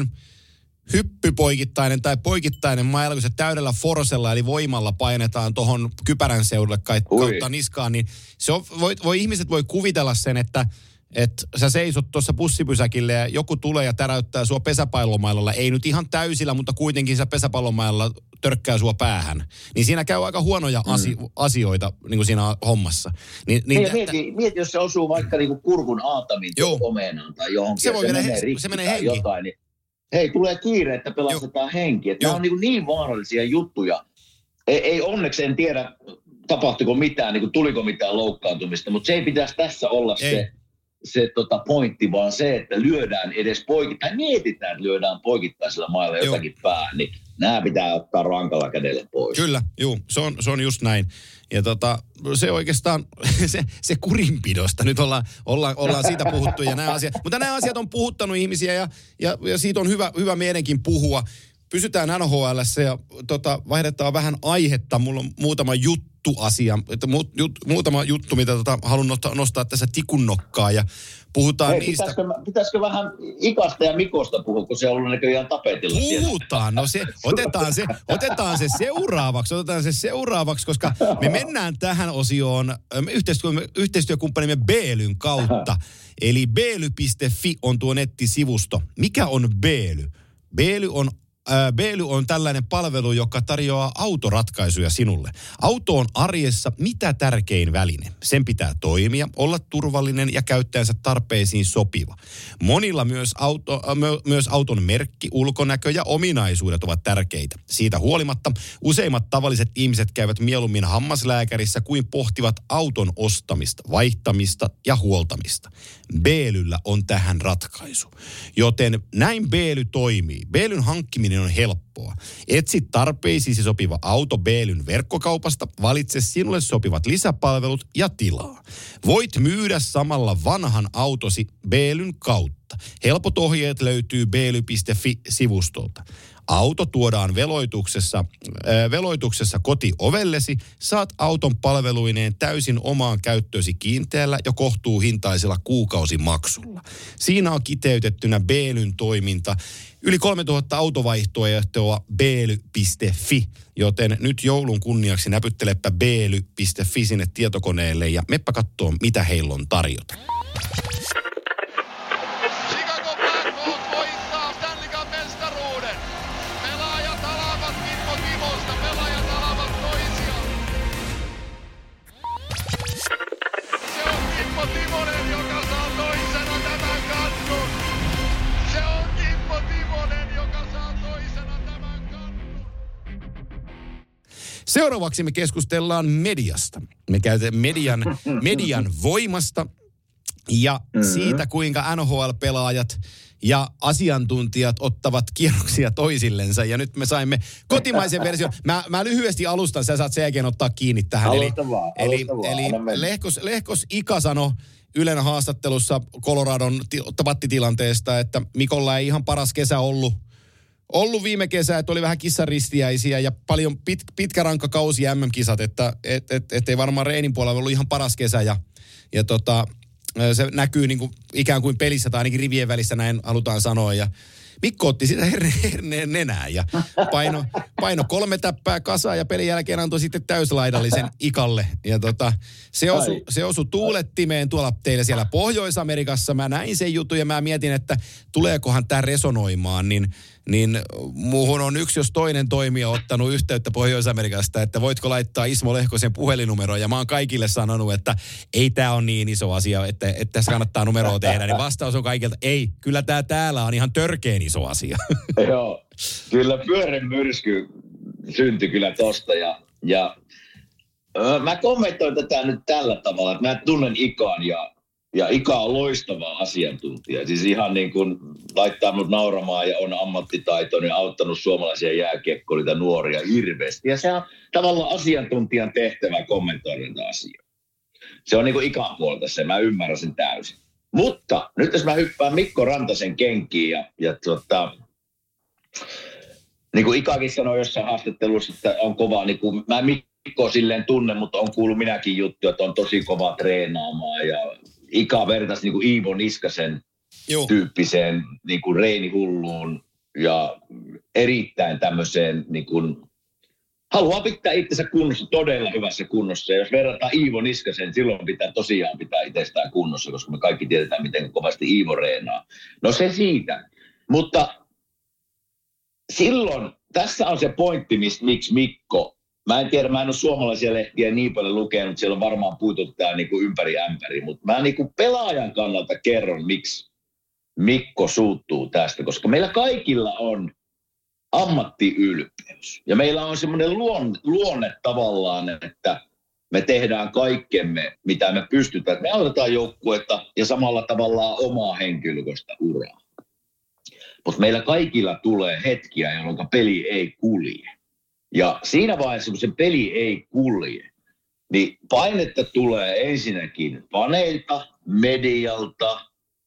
hyppypoikittainen tai poikittainen mailla, kun se täydellä forsella eli voimalla painetaan tuohon kypärän seudulle kautta niskaan, niin se on, voi, voi, ihmiset voi kuvitella sen, että että sä seisot tuossa bussipysäkille ja joku tulee ja täräyttää sua pesäpallomailalla. Ei nyt ihan täysillä, mutta kuitenkin sä pesäpallomailalla törkkää sua päähän. Niin siinä käy aika huonoja asi- mm. asioita niin kuin siinä hommassa. Niin, niin, niin, mieti, että... mieti, jos se osuu vaikka niin kuin kurkun aatamin omenaan tai johonkin. Se, voi se, mennä, menee he, se menee henki. Jotain, niin, hei, tulee kiire, että pelastetaan henki. Nämä on niin, niin vaarallisia juttuja. Ei, ei onneksi en tiedä, tapahtuiko mitään, niin kuin tuliko mitään loukkaantumista, mutta se ei pitäisi tässä olla ei. se... se tota, pointti, vaan se, että lyödään edes poikittain, mietitään, että lyödään poikittaisella mailla jotakin päähän, niin nämä pitää ottaa rankalla kädellä pois. Kyllä, juu, se on, se on just näin. Ja tota, se oikeastaan, se, se kurinpidosta, nyt ollaan, ollaan, ollaan siitä puhuttu ja nämä asiat, mutta nämä asiat on puhuttanut ihmisiä ja, ja, ja siitä on hyvä, hyvä meidänkin puhua. Pysytään N H L:ssä ja tota, vaihdetaan vähän aihetta. Mulla on muutama juttu asia, että mu, jut, muutama juttu, mitä tota, haluan nostaa, nostaa tässä tikunnokkaa ja puhutaan Hei, niistä. Pitäisikö, pitäisikö vähän Ikasta ja Mikosta puhua, kun se on ollut näköjään tapetilla? Puhutaan, no se, otetaan se, otetaan se seuraavaksi, otetaan se seuraavaksi, koska me mennään tähän osioon yhteistyö, yhteistyökumppanimme Beelyn kautta. Eli beely piste fi on tuo nettisivusto. Mikä on Beely? Beely on Beely on tällainen palvelu, joka tarjoaa autoratkaisuja sinulle. Auto on arjessa mitä tärkein väline. Sen pitää toimia, olla turvallinen ja käyttäjänsä tarpeisiin sopiva. Monilla myös, auto, myös auton merkki, ulkonäkö ja ominaisuudet ovat tärkeitä. Siitä huolimatta useimmat tavalliset ihmiset käyvät mieluummin hammaslääkärissä kuin pohtivat auton ostamista, vaihtamista ja huoltamista. Beelyllä on tähän ratkaisu. Joten näin Beely toimii. Beelyn hankkiminen on helppo. helppoa. Etsi tarpeisiisi sopiva auto B-lyn verkkokaupasta, valitse sinulle sopivat lisäpalvelut ja tilaa. Voit myydä samalla vanhan autosi B-lyn kautta. Helpot ohjeet löytyy b l y piste f i-sivustolta. Auto tuodaan veloituksessa, äh, veloituksessa kotiovellesi. Saat auton palveluineen täysin omaan käyttöösi kiinteällä ja kohtuuhintaisella kuukausimaksulla. Siinä on kiteytettynä B-lyn toiminta. Yli kolmetuhatta autovaihtoehtoa b l y piste f i, joten nyt joulun kunniaksi näpyttelepä b l y piste f i sinne tietokoneelle ja meppä kattoo, mitä heillä on tarjota. Seuraavaksi me keskustellaan mediasta. Me käytetään median, median voimasta ja mm-hmm. siitä, kuinka N H L-pelaajat ja asiantuntijat ottavat kierroksia toisillensa. Ja nyt me saimme kotimaisen version. Mä, mä lyhyesti alustan, sä saat sen jälkeen ottaa kiinni tähän. Alusta eli vaan, eli, alusta eli vaan, Lehkos, Lehkos Ika sanoi Ylen haastattelussa Coloradon tapattitilanteesta, että Mikolla ei ihan paras kesä ollut. Ollut viime kesä, että oli vähän kissaristiäisiä ja paljon pit, pitkä rankka kausi M M-kisat, että et, et, et ei varmaan reenin puolella ollut ihan paras kesä ja, ja tota, se näkyy niin kuin ikään kuin pelissä tai ainakin rivien välissä, näin halutaan sanoa. Ja Mikko otti sitä herneen nenään ja paino, paino kolme täppää kasaan ja pelin jälkeen antoi sitten täyslaidallisen Ikalle. Ja tota, se osui, se osui tuulettimeen tuolla teillä siellä Pohjois-Amerikassa. Mä näin sen jutun ja mä mietin, että tuleekohan tämä resonoimaan, niin niin muuhun on yksi jos toinen toimija ottanut yhteyttä Pohjois-Amerikasta, että voitko laittaa Ismo Lehkosen puhelinnumeroon. Ja mä oon kaikille sanonut, että ei tää on niin iso asia, että, että tässä kannattaa numeroa tehdä. Niin vastaus on kaikilta, ei, kyllä tää täällä on ihan törkeen iso asia. Joo, kyllä pyörän myrsky syntyi kyllä tosta. Ja, ja äh, mä kommentoin tätä nyt tällä tavalla, että mä tunnen Ikan ja Ja Ika on loistava asiantuntija. Siis ihan niin kuin laittaa mut nauramaan ja on ammattitaitoinen ja auttanut suomalaisia jääkiekkoilijoita nuoria hirveästi. Ja se on tavallaan asiantuntijan tehtävä kommentoida näitä asioita. Se on niin kuin Ikan puolelta se, mä ymmärrän sen täysin. Mutta nyt jos mä hyppään Mikko Rantasen kenkiin ja, ja tuota, niin kuin Ikakin sanoi jossain haastattelussa, että on kova, niin kuin, mä Mikko silleen tunne, mutta on kuullut minäkin juttuja, että on tosi kova treenaamaan ja Ika vertaisi niin kuin Iivo Niskasen Joo. tyyppiseen niin kuin reenihulluun ja erittäin tämmöiseen, niin kuin, haluaa pitää itsensä kunnossa, todella hyvässä kunnossa. Ja jos verrataan Iivo Niskasen, silloin pitää tosiaan pitää itsestään kunnossa, koska me kaikki tiedetään, miten kovasti Iivo reenaa. No se siitä. Mutta silloin, tässä on se pointti, miksi Mikko, mä en tiedä, mä en ole suomalaisia lehtiä niin paljon lukenut, siellä on varmaan puututtaa niin kuin ympäri ämpäri, mutta mä niin kuin pelaajan kannalta kerron, miksi Mikko suuttuu tästä, koska meillä kaikilla on ammattiylpeys. Ja meillä on semmoinen luonne, luonne tavallaan, että me tehdään kaikkemme, mitä me pystytään. Me autetaan joukkuetta ja samalla tavallaan omaa henkilökohtaista uraa. Mutta meillä kaikilla tulee hetkiä, jolloin peli ei kulje. Ja siinä vaiheessa, kun se peli ei kulje, niin painetta tulee ensinnäkin paneilta, medialta,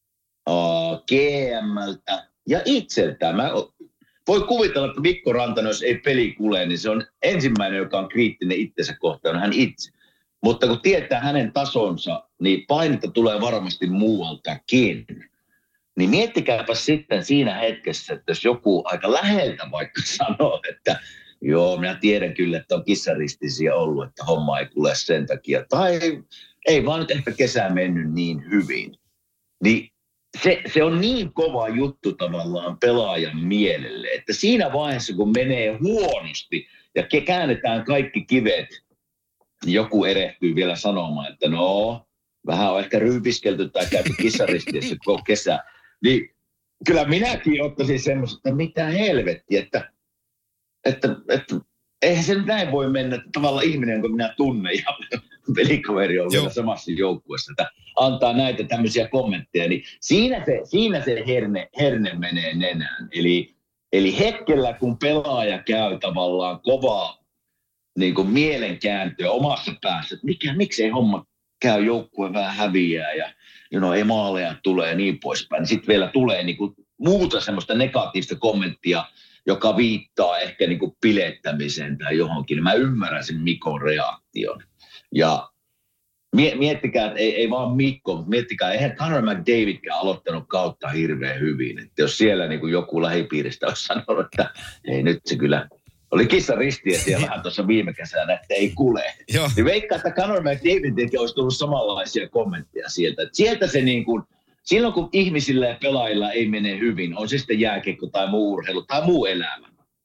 G M:ltä ja itseltään. Mä voi kuvitella, että Mikko Rantanen, jos ei peli kulje, niin se on ensimmäinen, joka on kriittinen itsensä kohtaan, on hän itse. Mutta kun tietää hänen tasonsa, niin painetta tulee varmasti muualtakin. Niin miettikääpä sitten siinä hetkessä, että jos joku aika läheltä vaikka sanoo, että joo, minä tiedän kyllä, että on kissaristisiä ollut, että homma ei kulje sen takia. Tai ei vaan nyt ehkä kesä mennyt niin hyvin. Niin se, se on niin kova juttu tavallaan pelaajan mielelle, että siinä vaiheessa, kun menee huonosti ja käännetään kaikki kivet, niin joku erehtyy vielä sanomaan, että no, vähän on ehkä ryypiskelty tai käyty kissaristiessä koko kesä. Niin kyllä minäkin ottaisin semmoista, että mitä helvettiä, että Että, että eihän se nyt näin voi mennä, että tavallaan ihminen, jonka minä tunnen ja pelikaveri on vielä samassa joukkueessa, että antaa näitä tämmöisiä kommentteja, niin siinä se, siinä se herne, herne menee nenään. Eli Eli hetkellä, kun pelaaja käy tavallaan kovaa niin kuin mielenkääntöä omassa päässä, että mikä, miksei homma käy, joukkue vähän häviää ja you know, ei maaleja tulee ja niin poispäin. Sitten vielä tulee niin kuin muuta semmoista negatiivista kommenttia, joka viittaa ehkä niin kuin pilettämiseen tai johonkin. Mä ymmärrän sen Mikon reaktion. Ja miettikää, että ei, ei vaan Mikko, mutta miettikää, eihän Connor McDavidkään aloittanut kautta hirveän hyvin. Että jos siellä niin kuin joku lähipiiristä olisi sanonut, että ei nyt se kyllä, oli kissa ristiä siellä vähän tuossa viime kesänä, että ei kule. Niin veikkaa, että Connor McDavidkin olisi tullut samanlaisia kommentteja sieltä. Että sieltä se niin kuin, silloin kun ihmisillä ja pelaajilla ei mene hyvin, on se sitten jääkiekko tai muu urheilu tai muu elämä,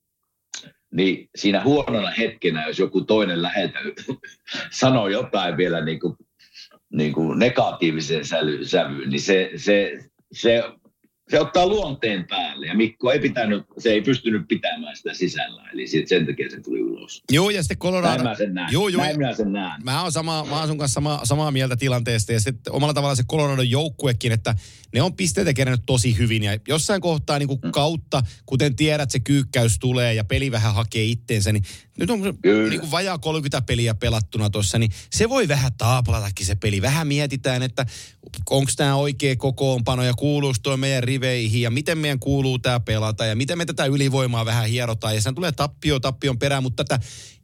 niin siinä huonona hetkenä, jos joku toinen läheltä sanoo jotain vielä niin kuin, niin kuin negatiiviseen sävyyn, niin se, se, se, se ottaa luonteen päälle. Ja Mikko ei pitänyt, se ei pystynyt pitämään sitä sisällä, eli sen takia se tuli ulos. Joo, ja sitten Colorado. Näin mä sen näen. Joo, joo. Näin mä sen näen. Mä oon, sama, mä oon sun kanssa sama, samaa mieltä tilanteesta, ja sitten omalla tavallaan se Coloradon joukkuekin, että ne on pisteitä kerännyt tosi hyvin, ja jossain kohtaa niin kuin mm. kautta, kuten tiedät, se kyykkäys tulee, ja peli vähän hakee itteensä, niin nyt on niin kuin vajaa kolmekymmentä peliä pelattuna tuossa, niin se voi vähän taapalatakin se peli. Vähän mietitään, että onko tämä oikea kokoonpano, ja kuuluuko tuo meidän riveihin, ja miten meidän kuuluu tämä pelata, ja miten me tätä ylivoimaa vähän hierotaan, ja sen tulee tappio tappion perään, mutta tätä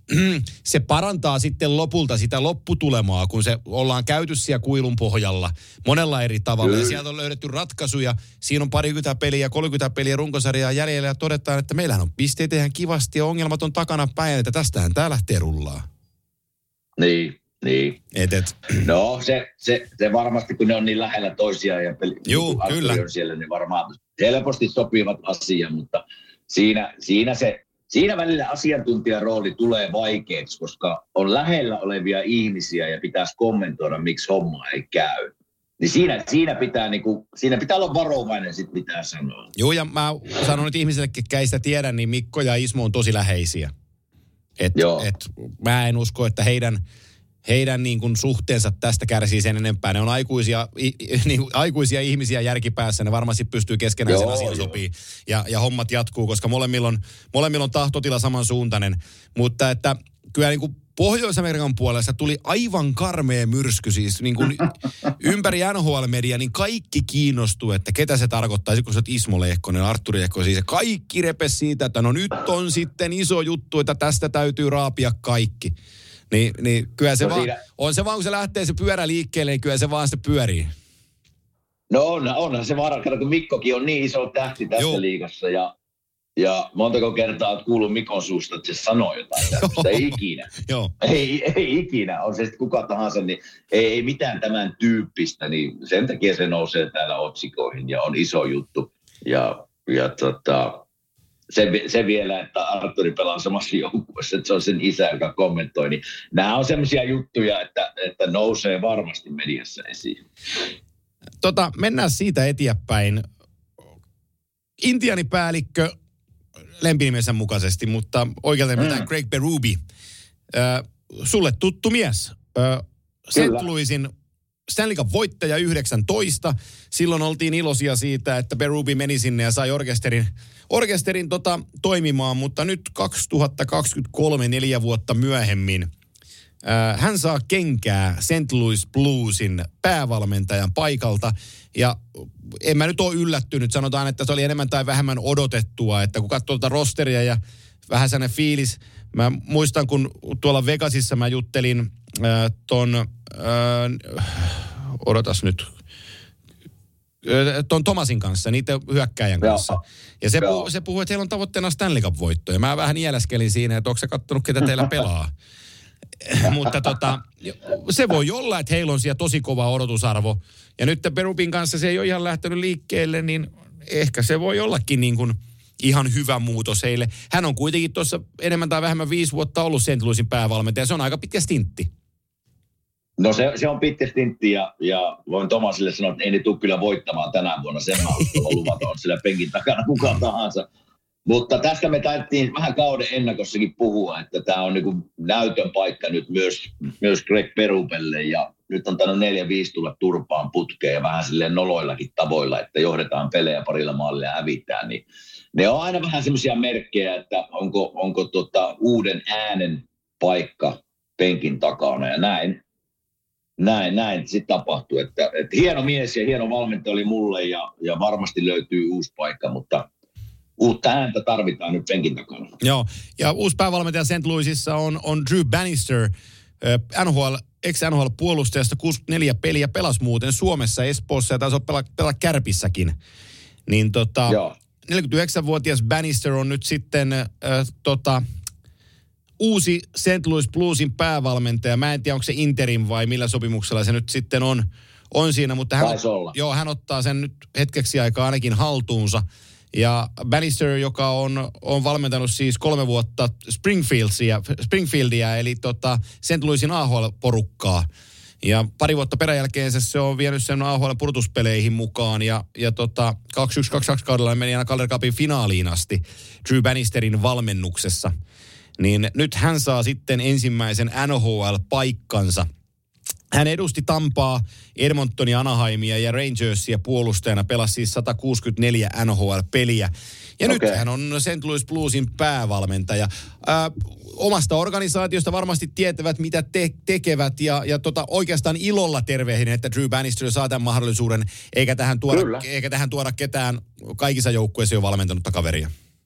se parantaa sitten lopulta sitä lopputulemaa, kun se ollaan käyty siellä kuilun pohjalla monella eri tavalla. Ja sieltä on löydetty ratkaisuja. Siinä on parikymmentä peliä, kolmekymmentä peliä runkosarjaa jäljellä ja todetaan, että meillähän on pisteitä ihan kivasti ja ongelmat on takana päin, että tästähän tää lähtee rullaa. Niin, niin. Et, et. No se, se, se varmasti, kun ne on niin lähellä toisiaan ja peli, Juu, kyllä. on siellä, niin varmaan helposti sopivat asia, mutta siinä, siinä se... Siinä välillä asiantuntijan rooli tulee vaikeaksi, koska on lähellä olevia ihmisiä ja pitäisi kommentoida, miksi homma ei käy. Niin siinä, siinä, pitää, niin kuin, siinä pitää olla varovainen, sit pitää sanoa. Joo, ja mä sanon nyt ihmisille, ketkä ei sitä tiedä, niin Mikko ja Ismo on tosi läheisiä. Et, et, mä en usko, että heidän... Heidän niin kuin suhteensa tästä kärsii sen enempää. Ne on aikuisia, i, niin, aikuisia ihmisiä järkipäässä. Ne varmasti pystyy keskenään sen asian sopii. Ja, ja hommat jatkuu, koska molemmilla on, molemmilla on tahtotila samansuuntainen. Mutta että kyllä niin kuin Pohjois-Amerikan puolessa tuli aivan karmea myrsky. Siis niin kuin ympäri N H L-media, niin kaikki kiinnostuu, että ketä se tarkoittaa. Kun sä oot Ismo Lehkonen, Artturi Lehkonen, siis kaikki repesi siitä, että no nyt on sitten iso juttu, että tästä täytyy raapia kaikki. Niin, niin kyllä se no vaan, siinä... on se vaan, kun se lähtee se pyörä liikkeelle, niin kyllä se vaan se pyörii. No on, onhan se vaara, kun Mikkokin on niin iso tähti tässä Joo. liigassa ja, ja montako kertaa olet kuullut Mikon suusta, että se sanoo jotain tämmöistä. Ei ikinä. Joo. Ei, ei ikinä. On se sitten kuka tahansa, niin ei, ei mitään tämän tyyppistä, niin sen takia se nousee täällä otsikoihin ja on iso juttu. Ja, ja tota... Se, se vielä, että Artturi pelaa samassa joukkueessa, että se on sen isä, joka kommentoi. Niin nämä on semmoisia juttuja, että, että nousee varmasti mediassa esiin. Tota, mennään siitä eteenpäin. Intiaanipäällikkö lempinimensä mukaisesti, mutta oikealta nimeltään mm. Craig Berube. Äh, sulle tuttu mies. Äh, Saint Louisin Stanley Cup voittaja yhdeksäntoista. Silloin oltiin iloisia siitä, että Berube meni sinne ja sai orkesterin, orkesterin tota, toimimaan, mutta nyt kaksituhattakaksikymmentäkolme, neljä vuotta myöhemmin, ää, hän saa kenkää Saint Louis Bluesin päävalmentajan paikalta. Ja en mä nyt ole yllättynyt, sanotaan, että se oli enemmän tai vähemmän odotettua, että kun katsoo tuota rosteria ja vähän sellainen fiilis. Mä muistan, kun tuolla Vegasissa mä juttelin ää, ton, ää, odotas nyt, ton Thomasin kanssa, niiden hyökkäjän kanssa. Joo. Ja se, puhu, se puhui, että heillä on tavoitteena Stanley Cup-voitto. Ja mä vähän nieläskelin siinä, että onko se kattonut, ketä teillä pelaa. Mutta tota, se voi olla, että heillä on siellä tosi kova odotusarvo. Ja nyt Berubin kanssa se ei ole ihan lähtenyt liikkeelle, niin ehkä se voi ollakin niin kuin ihan hyvä muutos heille. Hän on kuitenkin tuossa enemmän tai vähemmän viisi vuotta ollut Saint Louisin päävalmentaja. Se on aika pitkä stintti. No se, se on pitkä stintti ja, ja voin Tomasille sanoa, että ei ne tule kyllä voittamaan tänä vuonna. Sen mä luvaton sillä penkin takana kukaan tahansa. Mutta tästä me taidettiin vähän kauden ennakossakin puhua, että tämä on niin kuin näytön paikka nyt myös, myös Greg Berubelle. Ja, nyt on tainnut neljä viisi tulla turpaan putkeen ja vähän silleen noloillakin tavoilla, että johdetaan pelejä parilla maalilla ja hävitään, niin ne on aina vähän semmoisia merkkejä, että onko, onko tota uuden äänen paikka penkin takana ja näin. Näin, näin sitten tapahtuu. Että, että hieno mies ja hieno valmentaja oli mulle ja, ja varmasti löytyy uusi paikka, mutta uutta ääntä tarvitaan nyt penkin takana. Joo, ja uusi päävalmentaja Saint Louisissa on, on Drew Bannister, N H L, ex-N H L-puolustajasta kuusikymmentäneljä peliä, pelasi muuten Suomessa, Espoossa ja taisi olla pelaa, pelaa Kärpissäkin. Niin tota, neljäkymmentäyhdeksänvuotias Bannister on nyt sitten äh, tota, uusi Saint Louis Bluesin päävalmentaja. Mä en tiedä, onko se interim vai millä sopimuksella se nyt sitten on, on siinä, mutta hän, joo, hän ottaa sen nyt hetkeksi aikaa ainakin haltuunsa. Ja Bannister, joka on, on valmentanut siis kolme vuotta Springfieldsia, Springfieldia, eli tota Saint Louisin A H L-porukkaa. Ja pari vuotta peräjälkeensä se on vienyt sen A H L-pudotuspeleihin mukaan. Ja, ja tota, kaksikymmentäyksi kaksikymmentäkaksi kaudella meni aina Calder Cupin finaaliin asti Drew Bannisterin valmennuksessa. Niin nyt hän saa sitten ensimmäisen N H L-paikkansa. Hän edusti Tampaa, Edmontonia, Anaheimia ja Rangersia puolustajana, pelasi siis sata kuusikymmentäneljä N H L-peliä. Ja okay. Nyt hän on Saint Louis Bluesin päävalmentaja. Ää, omasta organisaatiosta varmasti tietävät, mitä te- tekevät ja, ja tota, oikeastaan ilolla tervehdin, että Drew Bannister saa tämän mahdollisuuden, eikä tähän tuoda, eikä tähän tuoda ketään kaikissa joukkueissa jo valmentanutta kaveria.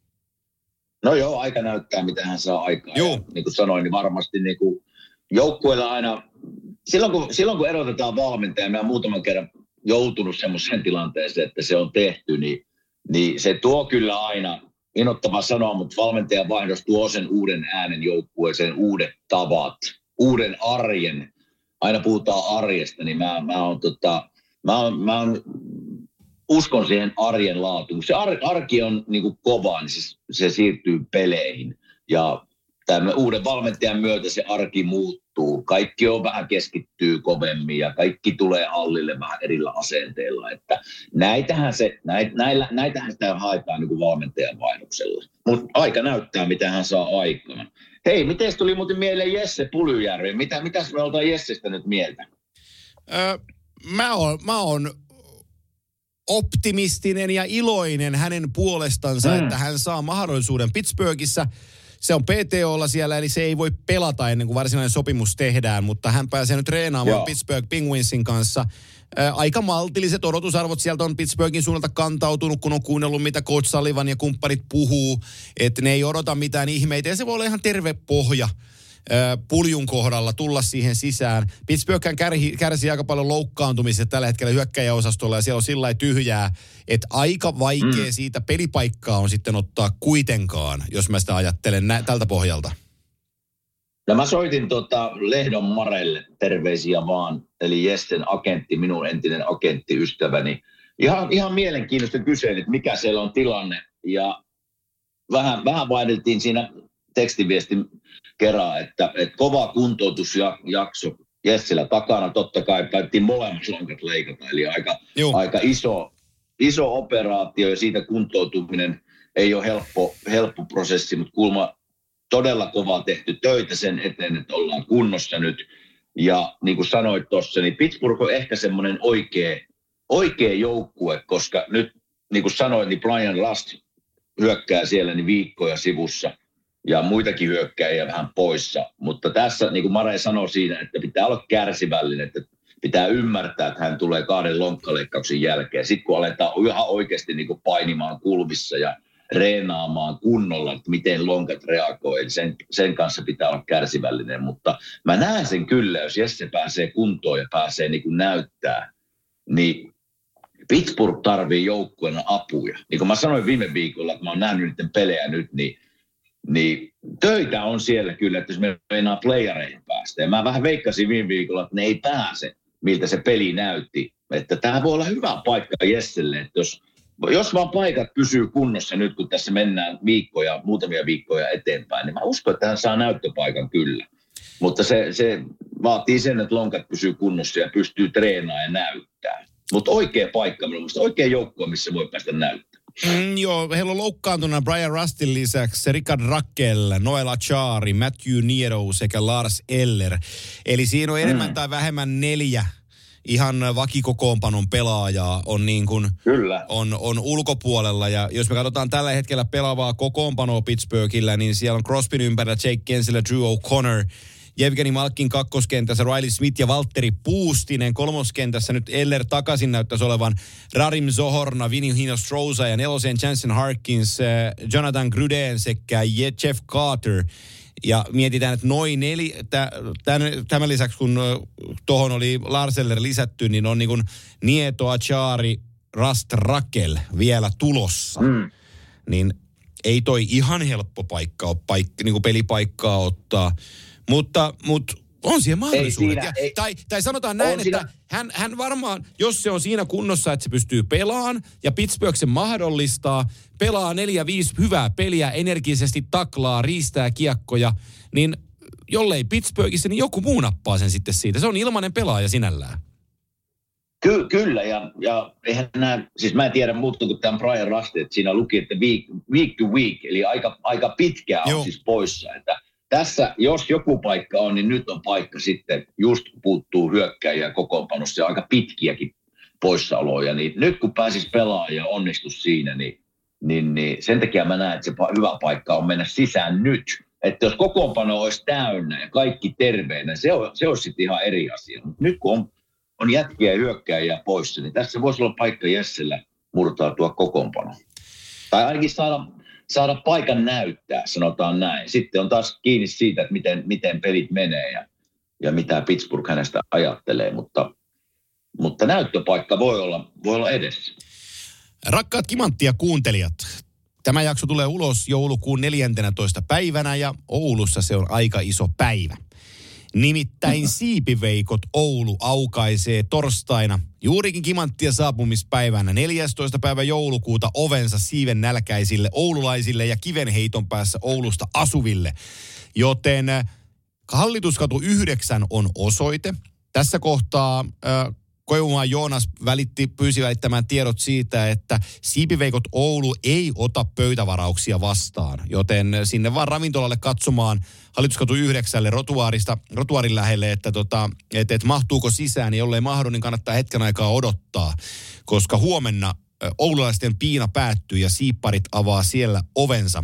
No joo, aika näyttää, mitä hän saa aikaan. Ja, niin kuin sanoin, niin varmasti niin kuin joukkueilla aina, silloin kun, silloin kun erotetaan valmentaja, mä oon muutaman kerran joutunut semmoiseen tilanteeseen, että se on tehty, niin, niin se tuo kyllä aina, innoittavaa sanoa, mutta valmentajan vaihdos tuo sen uuden äänen joukkueeseen, uudet tavat, uuden arjen. Aina puhutaan arjesta, niin mä, mä oon tota, mä oon, mä oon, uskon siihen arjen laatuun. Se ar- arki on niin kuin kova, niin se, se siirtyy peleihin. Ja tämän uuden valmentajan myötä se arki muuttuu. Kaikki on vähän keskittyy kovemmin ja kaikki tulee hallille vähän erillä asenteilla. Että näitähän, se, näit, näillä, näitähän sitä haetaan niin kuin valmentajan vaihdoksella. Mutta aika näyttää, mitä hän saa aikaan. Hei, miten tuli muuten mieleen Jesse Pulyjärvi? Mitä, mitäs me oltaan Jessestä nyt mieltä? Öö, mä oon... Mä oon... optimistinen ja iloinen hänen puolestansa, mm. että hän saa mahdollisuuden Pittsburghissa. Se on P T O:lla siellä, eli se ei voi pelata ennen kuin varsinainen sopimus tehdään, mutta hän pääsee nyt treenaamaan Joo. Pittsburgh Penguinsin kanssa. Ää, aika maltilliset odotusarvot sieltä on Pittsburghin suunnalta kantautunut, kun on kuunnellut, mitä Coach Sullivan ja kumppanit puhuu, että ne ei odota mitään ihmeitä, ja se voi olla ihan terve pohja Puljun kohdalla tulla siihen sisään. Pittsburghän kärhi, kärsii aika paljon loukkaantumista tällä hetkellä hyökkäjäosastolla ja siellä on sillä lailla tyhjää, että aika vaikea mm. siitä pelipaikkaa on sitten ottaa kuitenkaan, jos mä sitä ajattelen nä- tältä pohjalta. No mä soitin tota Lehdon Marelle, terveisiä vaan, eli Jessen agentti, minun entinen agentti, ystäväni. Ihan, ihan mielenkiintoista kyselin, että mikä siellä on tilanne ja vähän, vähän vaihdeltiin siinä tekstiviestin kerran, että, että kova kuntoutusjakso Jessillä takana. Totta kai päättiin molemmat lonkat leikata, eli aika, aika iso, iso operaatio ja siitä kuntoutuminen ei ole helppo, helppo prosessi, mutta kuulemma todella kovaa tehty töitä sen eteen, että ollaan kunnossa nyt. Ja niin kuin sanoit tuossa, niin Pittsburgh on ehkä semmoinen oikea, oikea joukkue, koska nyt niin kuin sanoit, niin Brian Rust hyökkää siellä niin viikkoja sivussa. Ja muitakin hyökkäjiä vähän poissa. Mutta tässä, niin kuin Mare sanoi siinä, että pitää olla kärsivällinen, että pitää ymmärtää, että hän tulee kahden lonkkaleikkauksen jälkeen. Sitten kun aletaan ihan oikeasti niin kuin painimaan kulmissa ja reenaamaan kunnolla, että miten lonkat reagoi, sen, sen kanssa pitää olla kärsivällinen. Mutta mä näen sen kyllä, jos Jesse pääsee kuntoon ja pääsee niin kuin näyttää, niin Pittsburgh tarvii joukkueena apuja. Niin kuin mä sanoin viime viikolla, että mä oon nähnyt niiden pelejä nyt, niin Niin töitä on siellä kyllä, että jos me meinaa playereihin päästä. Ja mä vähän veikkasin viime viikolla, että ne ei pääse, miltä se peli näytti. Että tämä voi olla hyvä paikka Jesselle, että jos, jos vaan paikat pysyy kunnossa nyt, kun tässä mennään viikkoja, muutamia viikkoja eteenpäin, niin mä uskon, että hän saa näyttöpaikan kyllä. Mutta se, se vaatii sen, että lonkat pysyy kunnossa ja pystyy treenaamaan ja näyttää. Mutta oikea paikka, minusta oikea joukko, missä voi päästä näyttämään. Mm, joo, heillä on loukkaantuna Brian Rustin lisäksi Ricard Raquel, Noel Acciari, Matthew Niero sekä Lars Eller. Eli siinä on enemmän mm. tai vähemmän neljä ihan vakikokoonpanon pelaajaa on niin kuin Kyllä. On, on ulkopuolella. Ja jos me katsotaan tällä hetkellä pelaavaa kokoonpanoa Pittsburghillä, niin siellä on Crosbyn ympärillä Jake Gensler, Drew O'Connor, Jevgeni Malkin kakkoskentässä, Riley Smith ja Valtteri Puustinen kolmoskentässä. Nyt Eller takaisin näyttäisi olevan Radim Zohorna, Vinny Hinostroza ja neloseen Jansen Harkins, Jonathan Gruden sekä Jeff Carter. Ja mietitään, että noin neli, tämän, tämän lisäksi kun tuohon oli Lars Eller lisätty, niin on niin kuin Nieto, Acciari, Rust, Raquel vielä tulossa. Mm. Niin ei toi ihan helppo paikka ole, paikka, niin kuin pelipaikkaa ottaa. Mutta, mutta on siihen mahdollisuudet. Siinä, ja, ei, tai, tai sanotaan näin, että siinä. hän, hän varmaan, jos se on siinä kunnossa, että se pystyy pelaamaan ja Pittsburgh se mahdollistaa, pelaa neljä, viisi hyvää peliä, energisesti taklaa, riistää kiekkoja, niin jollei Pittsburghissa, niin joku muu nappaa sen sitten siitä. Se on ilmainen pelaaja sinällään. Ky- kyllä, ja, ja eihän nämä, siis mä en tiedä muuta kuin tämän Brian Rustin, että siinä luki, että week, week to week, eli aika, aika pitkään on Joo. siis poissa, että tässä, jos joku paikka on, niin nyt on paikka sitten, just puuttuu hyökkäjiä kokoonpanossa ja aika pitkiäkin poissaoloja. Niin nyt kun pääsis pelaamaan ja onnistus siinä, niin, niin, niin sen takia mä näen, että se hyvä paikka on mennä sisään nyt. Että jos kokoonpano olisi täynnä ja kaikki terveenä, se, on, se olisi sitten ihan eri asia. Mutta nyt kun on, on jätkiä ja hyökkäjiä poissa, niin tässä voisi olla paikka Jessellä murtautua kokoonpano. Tai ainakin saada... saada paikan näyttää, sanotaan näin. Sitten on taas kiinni siitä, että miten, miten pelit menee ja, ja mitä Pittsburgh hänestä ajattelee, mutta, mutta näyttöpaikka voi olla, voi olla edessä. Rakkaat Kimanttia kuuntelijat, tämä jakso tulee ulos joulukuun neljäntenätoista päivänä ja Oulussa se on aika iso päivä. Nimittäin Siipiveikot Oulu aukaisee torstaina juurikin Kimanttia saapumispäivänä neljästoista päivä joulukuuta ovensa siiven nälkäisille oululaisille ja kivenheiton päässä Oulusta asuville. Joten Hallituskatu yhdeksän on osoite. Tässä kohtaa äh, Koivumaan Joonas välitti, pyysi välittämään tiedot siitä, että Siipiveikot Oulu ei ota pöytävarauksia vastaan, joten sinne vaan ravintolalle katsomaan Hallituskatu yhdeksälle rotuaarista, rotuaarin lähelle, että tota, et, et mahtuuko sisään, niin jollei mahdu, niin kannattaa hetken aikaa odottaa, koska huomenna ö, oululaisten piina päättyy ja siipparit avaa siellä ovensa.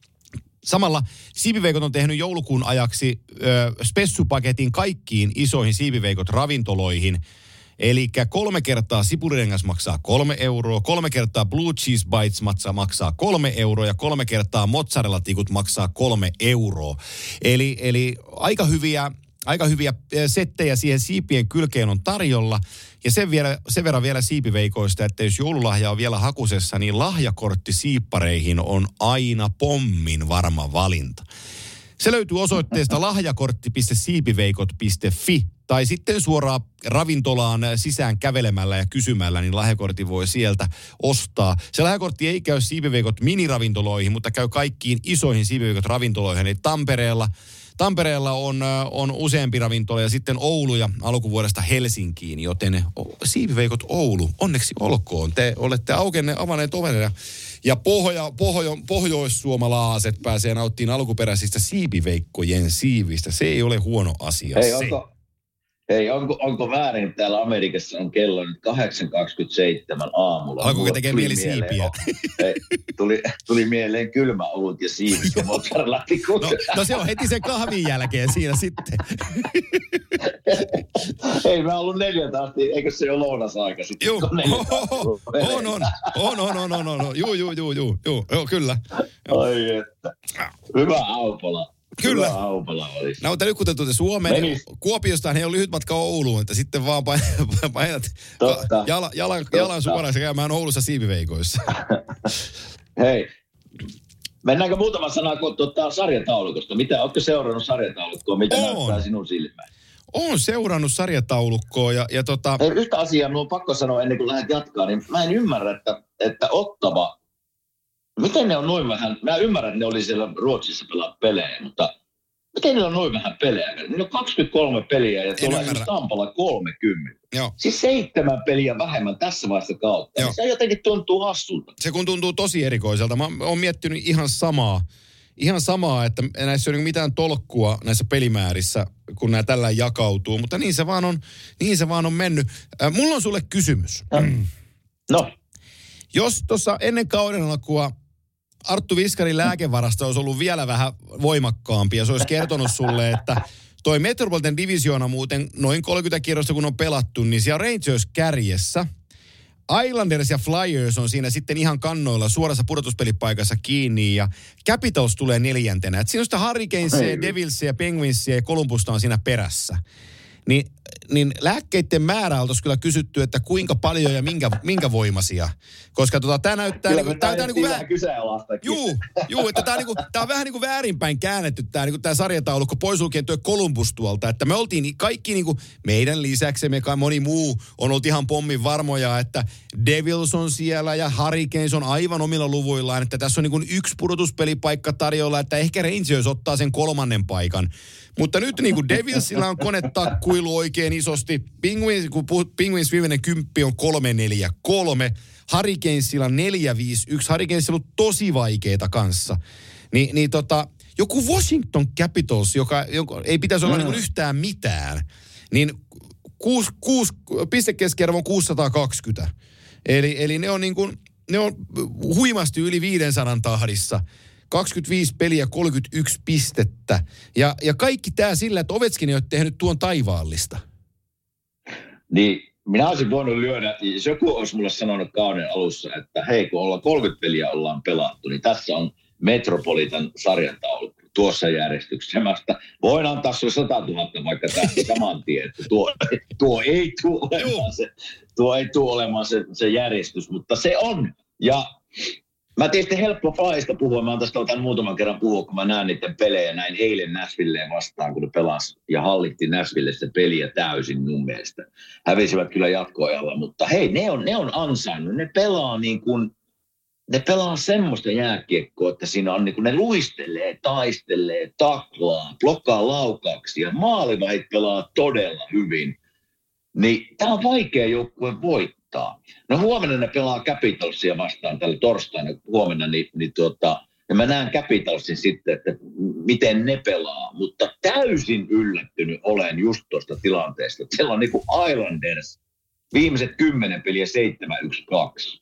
Samalla Siipiveikot on tehnyt joulukuun ajaksi ö, spessupaketin kaikkiin isoihin Siipiveikot ravintoloihin. Eli kolme kertaa sipurirengas maksaa kolme euroa, kolme kertaa Blue Cheese Bites maksaa kolme euroa ja kolme kertaa mozzarella-tikut maksaa kolme euroa. Eli, eli aika hyviä, aika hyviä settejä siihen siipien kylkeen on tarjolla. Ja sen, vielä, sen verran vielä Siipiveikoista, että jos joululahja on vielä hakusessa, niin lahjakortti siippareihin on aina pommin varma valinta. Se löytyy osoitteesta lahjakortti piste siipiveikot piste fi tai sitten suoraan ravintolaan sisään kävelemällä ja kysymällä, niin lahjakortti voi sieltä ostaa. Se lahjakortti ei käy Siipiveikot miniravintoloihin, mutta käy kaikkiin isoihin Siipiveikot ravintoloihin. Eli Tampereella, Tampereella on, on useampi ravintola ja sitten Oulu ja alkuvuodesta Helsinkiin, joten Siipiveikot Oulu, onneksi olkoon. Te olette aukenne, avanneet oven ja pohjo, pohjo, pohjoissuomalaiset pääsee nauttimaan alkuperäisistä siipiveikkojen siivistä. Se ei ole huono asia. Hei, onko, hei onko, onko väärin, että täällä Amerikassa on kello nyt kahdeksan kaksikymmentäseitsemän aamulla. Alkoiko tekee mieli siipiä? Hei, tuli, tuli mieleen kylmä olut ja siivi. no, no se on heti sen kahvin jälkeen siinä sitten. Ei, mä oon ollut neljältä asti, eikö se ole lounasaika sitten? Joo, on, on, on, on, on, on, on, juu, juu, juu, juu, juu, joo, kyllä. Ai että, hyvä Aupola. Kyllä. Hyvä Aupola olisi. No, mutta nyt kun te tuutte Suomeen, niin Kuopiostahan ei ole lyhyt matka Ouluun, että sitten vaan painat jalan, jalan, jalan suoraan käymään Oulussa Siipiveikoissa. Hei, mennäänkö muutama sana tuota, sarjataulukosta? Mitä, ootko seurannut sarjataulukkoa? Mitä on. Näyttää sinun silmään? Olen seurannut sarjataulukkoa ja, ja tota... Hei, yhtä asiaa minun on pakko sanoa ennen kuin lähdet jatkaa, niin mä en ymmärrä, että, että Ottava, miten ne on noin vähän, mä ymmärrän, että ne oli siellä Ruotsissa pelaa pelejä, mutta Miten niillä on noin vähän pelejä? Niillä on kaksikymmentäkolme peliä ja tuolla esimerkiksi Tampalla kolmekymmentä. Joo. Siis seitsemän peliä vähemmän tässä vaiheessa kautta. Niin se jotenkin tuntuu hassulta. Se kun tuntuu tosi erikoiselta. Mä oon miettinyt ihan samaa. Ihan samaa, että näissä ei ole mitään tolkkua näissä pelimäärissä, kun nämä tällä jakautuu. Mutta niin se vaan on, niin se vaan on mennyt. Äh, mulla on sulle kysymys. No. Jos tuossa ennen kauden alkua Arttu Viskarin lääkevarasta olisi ollut vielä vähän voimakkaampi ja se olisi kertonut sulle, että toi Metropolitan Divisioona muuten noin kolmekymmentä kierrosta kun on pelattu, niin siellä Rangers kärjessä. Islanders ja Flyers on siinä sitten ihan kannoilla suorassa pudotuspelipaikassa kiinni ja Capitals tulee neljäntenä. Et siinä on sitä Hurricanesia, Devilsia, Penguinsia ja Columbusta on siinä perässä. Niin, niin lääkkeiden määrä oltaisiin kyllä kysytty, että kuinka paljon ja minkä, minkä voimaisia. Koska tota, tämä näyttää... Kyllä niinku, tää, tää niinku vähän kyseenalaistakin. Juu, juu, että tämä niinku, on vähän niin kuin väärinpäin käännetty tämä niinku, sarjataulukko pois lukien tuo Columbus tuolta. Että me oltiin kaikki niinku, meidän lisäksi, me kai moni muu on ollut ihan pommin varmoja, että Devils on siellä ja Hurricanes on aivan omilla luvuillaan. Että tässä on niinku yksi pudotuspelipaikka tarjolla, että ehkä Rangers ottaa sen kolmannen paikan. Mutta nyt niin kuin Devilsillä on konetakkuilu oikein isosti. Penguins, kun puhut, Penguins viimeinen kymppi on kolme neljä kolme. Hurricanesilla neljä viisi yksi. Hurricanesilla on tosi vaikeita kanssa. Ni, niin tota, joku Washington Capitals, joka, joka ei pitäisi olla mm. niin kuin yhtään mitään, niin kuusi, kuusi, pistekeskiarvo on kuusisataakaksikymmentä. Eli, eli ne on niin kuin, ne on huimasti yli viisisataa tahdissa. kaksikymmentäviisi peliä, kolmekymmentäyksi pistettä. Ja, ja kaikki tämä sillä, että Ovechkin ei ole tehnyt tuon taivaallista. Niin, minä olisin voinut lyödä, jos joku olisi mulle sanonut kauden alussa, että hei, kun ollaan kolmekymmentä peliä ollaan pelattu, niin tässä on Metropolitan sarjataulukko tuossa järjestyksessä. Mä sitä, voin antaa sinulle satatuhatta vaikka tästä saman tien, että tuo, tuo ei tule olemaan, se, tuo ei tule olemaan se, se järjestys, mutta se on. Ja mä tietysti helppo Flyista puhua. Mä oon tästä tämän muutaman kerran puhua, kun mä näen niiden pelejä näin eilen Nashvilleen vastaan, kun ne pelasi ja hallitti Nashvillessä peliä täysin mun mielestä. Hävisivät kyllä jatkoajalla, mutta hei, ne on, ne on ansainnut. Ne pelaa niin kuin, ne pelaa semmoista jääkiekkoa, että siinä on niin kuin ne luistelee, taistelee, taklaa, blokkaa laukauksia. Maalivahit pelaa todella hyvin. Niin tää on vaikea joukkue voittaa. No huomenna ne pelaa Capitalsia vastaan tällä torstaina huomenna, niin, niin tuota, ja mä näen Capitalsin sitten, että miten ne pelaa, mutta täysin yllättynyt olen just tuosta tilanteesta. Siellä on niin kuin Islanders, viimeiset kymmenen peliä seitsemän yksi kaksi.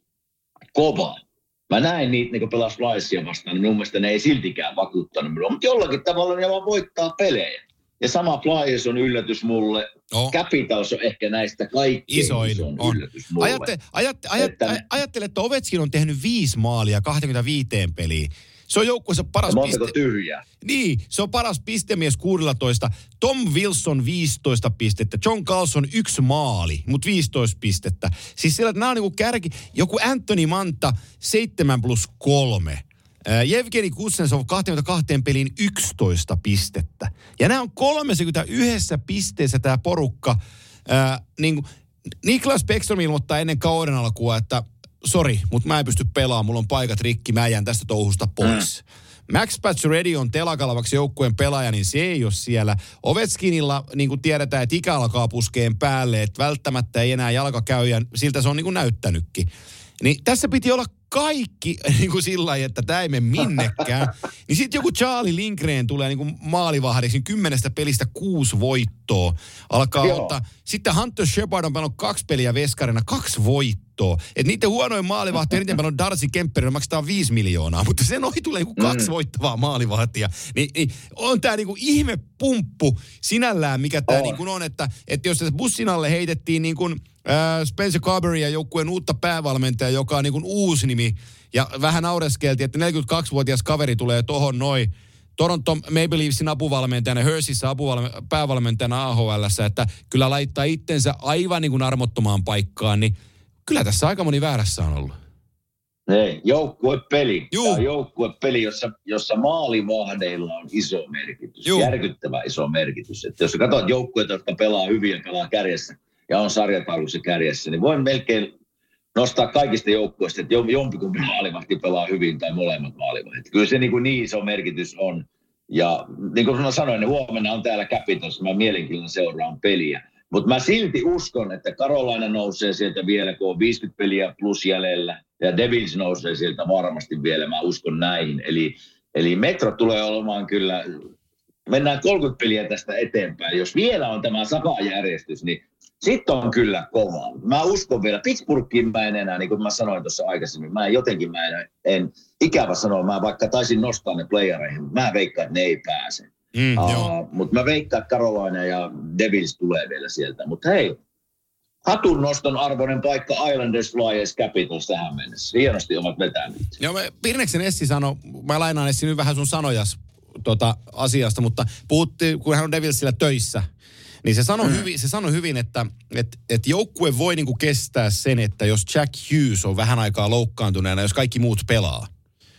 Kova. Mä näin niitä, niin kun pelas Flyersia vastaan, niin mun mielestä ne ei siltikään vakuuttanut minua, mutta jollakin tavalla ne vaan voittaa pelejä. Ja sama Flyers on yllätys mulle. No. Capitals on ehkä näistä kaikkein isoin, isoin on. yllätys mulle. Ajatte, ajatte, ajatte, että, ajattele, että Ovechkin on tehnyt viisi maalia kaksikymmentäviisi peliä. Se on joukkueessa paras piste... tyhjää? Niin, se on paras pistemies kuusitoista. Tom Wilson viisitoista pistettä. John Carlson yksi maali, mutta viisitoista pistettä. Siis siellä, että nämä on niinku kärki. Joku Anthony Manta seitsemän plus kolme. Jevgeni Kuznetsov kaksikymmentäkaksi peliin yksitoista pistettä. Ja nämä on kolmekymmentäyksi pisteessä tämä porukka. Ää, niin Niklas Bäckström ilmoittaa ennen kauden alkua, että sori, mutta mä en pysty pelaamaan, mulla on paikat rikki, mä jään tästä touhusta pois. Mm. Max Pacioretty on telakalavaksi joukkueen pelaaja, niin se ei ole siellä. Ovechkinilla, niin kuin tiedetään, että ikä alkaa puskeen päälle, että välttämättä ei enää jalka käy, ja siltä se on niin kuin näyttänytkin. Niin tässä piti olla kaikki niin kuin sillä lailla, että tämä ei mene minnekään. Niin sitten joku Charlie Lindgren tulee niin kuin maalivahdiksi, kymmenestä pelistä kuusi voittoa. Alkaa Joo. ottaa. Sitten Hunter Shepard on pelannut kaksi peliä veskarina, kaksi voittoa. Että niiden huonoin maalivahti, eniten pelannut Darcy Kemperillä, maksetaan viisi miljoonaa. Mutta sen ohi tulee niin kuin kaksi mm. voittavaa maalivahtia. Niin, niin on tämä niin kuin ihme pumppu sinällään, mikä tämä oh. niin kuin on. Että, että jos tässä bussin alle heitettiin niin kuin Spencer Carbery ja joukkueen uutta päävalmentajaa, joka on niin kuin uusi nimi. Ja vähän naureskeltiin, että neljäkymmentäkaksivuotias kaveri tulee tohon noin. Toronto Maple Leafsin apuvalmentajana, Hersheyssä apuvalme- päävalmentajana A H L:ssä, että kyllä laittaa itsensä aivan niin kuin armottomaan paikkaan, niin kyllä tässä aika moni väärässä on ollut. Ei, joukkuepeli. Tämä on joukkuepeli, jossa, jossa maalivahdeilla on iso merkitys. Juu. Järkyttävä iso merkitys. Että jos katsot joukkueita, jotka pelaa hyvin ja pelaa kärjessä, ja on sarjataulussa kärjessä, niin voin melkein nostaa kaikista joukkueista, että jompikumpi maalivahti pelaa hyvin tai molemmat maalivahdit. Kyllä se niin, kuin niin iso merkitys on. Ja niin kuin mä sanoin, niin huomenna on täällä Capitals, mä mielenkiinnolla seuraan peliä. Mutta mä silti uskon, että Carolina nousee sieltä vielä, kun on viisikymmentä peliä plus jäljellä. Ja Devils nousee sieltä varmasti vielä, mä uskon näihin. Eli, eli Metro tulee olemaan kyllä, mennään kolmekymmentä peliä tästä eteenpäin. Jos vielä on tämä sakajärjestys, niin sitten on kyllä kova. Mä uskon vielä, Pittsburghiin mä en enää, niin kuin mä sanoin tuossa aikaisemmin, mä en jotenkin, mä en, en ikävä sanoa, mä vaikka taisin nostaa ne playereihin, mutta mä veikkaan, että ne ei pääse. Mm, uh, mutta mä veikkaan, että Carolina ja Devils tulee vielä sieltä. Mutta hei, hatun noston arvoinen paikka Islanders, Flyers, Capitals tähän mennessä. Hienosti ovat vetäneet. Joo, Pirneksen Essi sanoi, mä lainaan Essi nyt vähän sun sanojas tota, asiasta, mutta puhuttiin, kun hän on Devilsillä töissä, niin se sanoi, mm. hyvin, se sanoi hyvin, että et, et joukkue voi niinku kestää sen, että jos Jack Hughes on vähän aikaa loukkaantuneena, jos kaikki muut pelaa.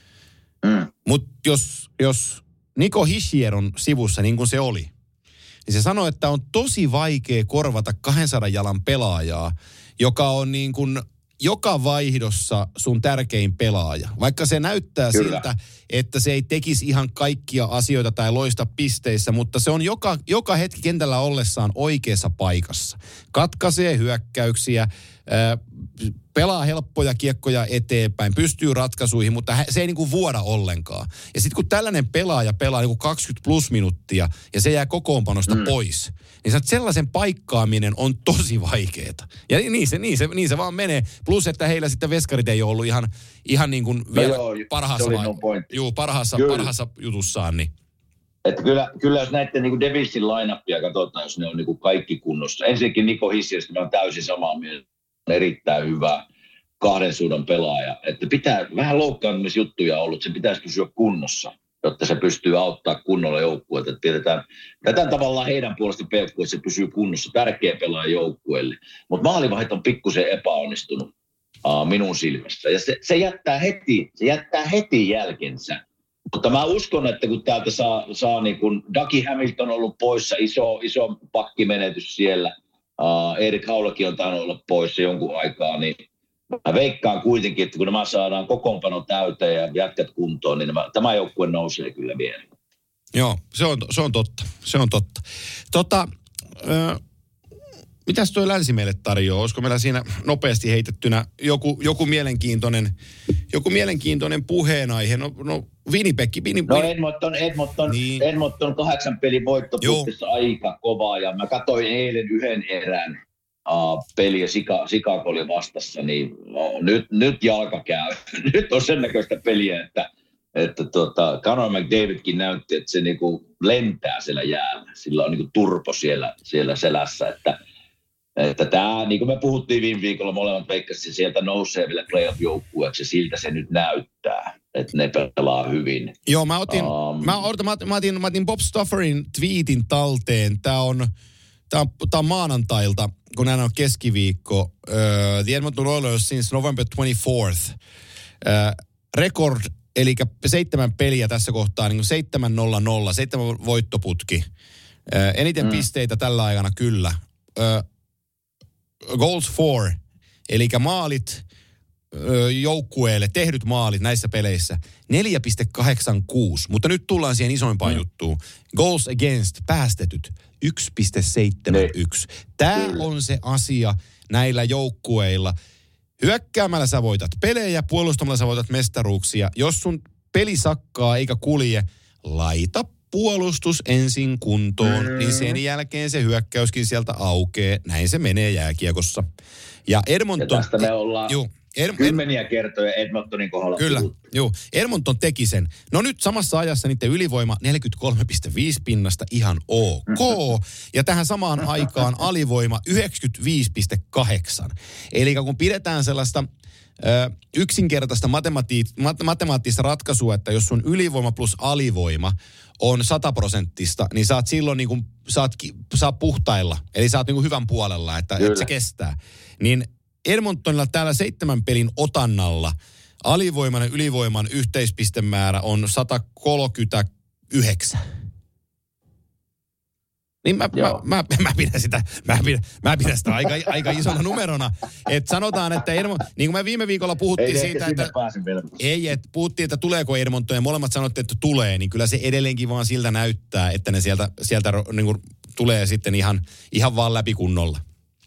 Mm. Mutta jos, jos Nico Hischier on sivussa niin kuin se oli, niin se sanoi, että on tosi vaikea korvata kahdensadan jalan pelaajaa, joka on niin kuin joka vaihdossa sun tärkein pelaaja. Vaikka se näyttää Kyllä. siltä, että se ei tekisi ihan kaikkia asioita tai loista pisteissä, mutta se on joka, joka hetki kentällä ollessaan oikeassa paikassa. Katkaisee hyökkäyksiä, ää, pelaa helppoja kiekkoja eteenpäin, pystyy ratkaisuihin, mutta se ei niinku vuoda ollenkaan. Ja sitten kun tällainen pelaaja pelaa niinku kaksikymmentä plus minuuttia ja se jää kokoonpanosta mm. pois, niin sellaisen paikkaaminen on tosi vaikeeta. Ja niin se, niin se, niin se vaan menee. Plus, että heillä sitten veskarit ei ole ollut ihan, ihan niin kuin vielä no joo, parhaassa, vai, juu, parhaassa, parhaassa jutussaan. Niin. Että kyllä, kyllä jos näiden niin Devilsin line-upia katsotaan, jos ne on niin kuin kaikki kunnossa. Ensinnäkin Nico Hissierstä mä oon täysin samaa mieltä. Erittäin hyvä kahden suunnan pelaaja. Että pitää, vähän loukkaantumisjuttuja ollut, se pitäisi pysyä kunnossa, jotta se pystyy auttaa kunnolla joukkueita. Tiedetään, tätä tavallaan heidän puolesta peukkuun, että se pysyy kunnossa. Tärkeä pelaaja joukkueelle. Mutta maalivahdit on pikkusen epäonnistunut uh, minun silmässä. Ja se, se, jättää heti, se jättää heti jälkensä. Mutta mä uskon, että kun täältä saa, saa niin kuin Dougie Hamilton on ollut poissa, iso, iso pakkimenetys siellä. Uh, Erik Haulakin on tainnut olla poissa jonkun aikaa, niin mä veikkaan kuitenkin, että kun nämä saadaan kokoonpano täyteen ja jätkät kuntoon, niin nämä, tämä joukkue nousee kyllä vielä. Joo, se on, se on totta. Se on totta. Tota, äh, mitäs toi länsi meille tarjoaa? Olisiko meillä siinä nopeasti heitettynä joku, joku, mielenkiintoinen, joku mielenkiintoinen puheenaihe? No, no Winnipeg. Winnipeg. No Edmonton, Edmonton, niin. Edmonton kahdeksan pelin voittoputkessa aika kovaa. Ja mä katsoin eilen yhden erän uh, peliä, Sika, Chicago oli vastassa, niin no, nyt, nyt jalka käy. Nyt on sen näköistä peliä, että, että tota, Conor McDavidkin näytti, että se niinku lentää siellä jäällä. Sillä on niinku turpo siellä, siellä selässä, että Että tämä, niin kuin me puhuttiin viime viikolla, molemmat veikkasivat, sieltä nousee vielä playoff-joukkueeksi, siltä se nyt näyttää, että ne pelaa hyvin. Joo, mä otin, um, mä, odotan, mä, mä, otin, mä otin Bob Stafferin tweetin talteen. Tämä on, tää on, tää on maanantailta, kun nämä on keskiviikko. Uh, the Edmonton Oilers since November twenty-fourth. Uh, record, eli seitsemän peliä tässä kohtaa, niin seitsemän nolla nolla, seitsemän voittoputki. Uh, eniten mm. pisteitä tällä aikana kyllä. Uh, Goals for, eli maalit ö, joukkueelle, tehdyt maalit näissä peleissä, neljä pilkku kahdeksankymmentäkuusi. Mutta nyt tullaan siihen isoimpaan mm. juttuun. Goals against, päästetyt, yksi pilkku seitsemänkymmentäyksi. Tämä on se asia näillä joukkueilla. Hyökkäämällä sä voitat pelejä, puolustamalla sä voitat mestaruuksia. Jos sun peli sakkaa eikä kulje, laita puolustus ensin kuntoon, mm. niin sen jälkeen se hyökkäyskin sieltä aukeaa. Näin se menee jääkiekossa. Ja Edmonton... Ja tästä me ollaan juu, Ed, kymmeniä Ed, kertoja Edmontonin kohdalla. Kyllä, joo. Edmonton teki sen. No nyt samassa ajassa niiden ylivoima neljäkymmentäkolme pilkku viisi pinnasta ihan ok. Ja tähän samaan aikaan alivoima yhdeksänkymmentäviisi pilkku kahdeksan. Eli kun pidetään sellaista... Ö, yksinkertaista matemati- mat- matemaattista ratkaisua, että jos sun ylivoima plus alivoima on sata prosenttista, niin saat silloin niin kuin, saat, saat puhtailla. Eli saat niin kuin hyvän puolella, että, että se kestää. Niin Edmontonilla täällä seitsemän pelin otannalla alivoiman ja ylivoiman yhteispistemäärä on sata kolmekymmentäyhdeksän. Niin mä, mä, mä, mä, pidän sitä, mä, pidän, mä pidän sitä aika, aika isona numerona. Että sanotaan, että Edmont, niin kuin me viime viikolla puhuttiin ei, siitä, että... Ei, että puhuttiin, että tuleeko Edmonton ja molemmat sanoitte, että tulee, niin kyllä se edelleenkin vaan siltä näyttää, että ne sieltä, sieltä niin kuin tulee sitten ihan, ihan vaan läpi kunnolla.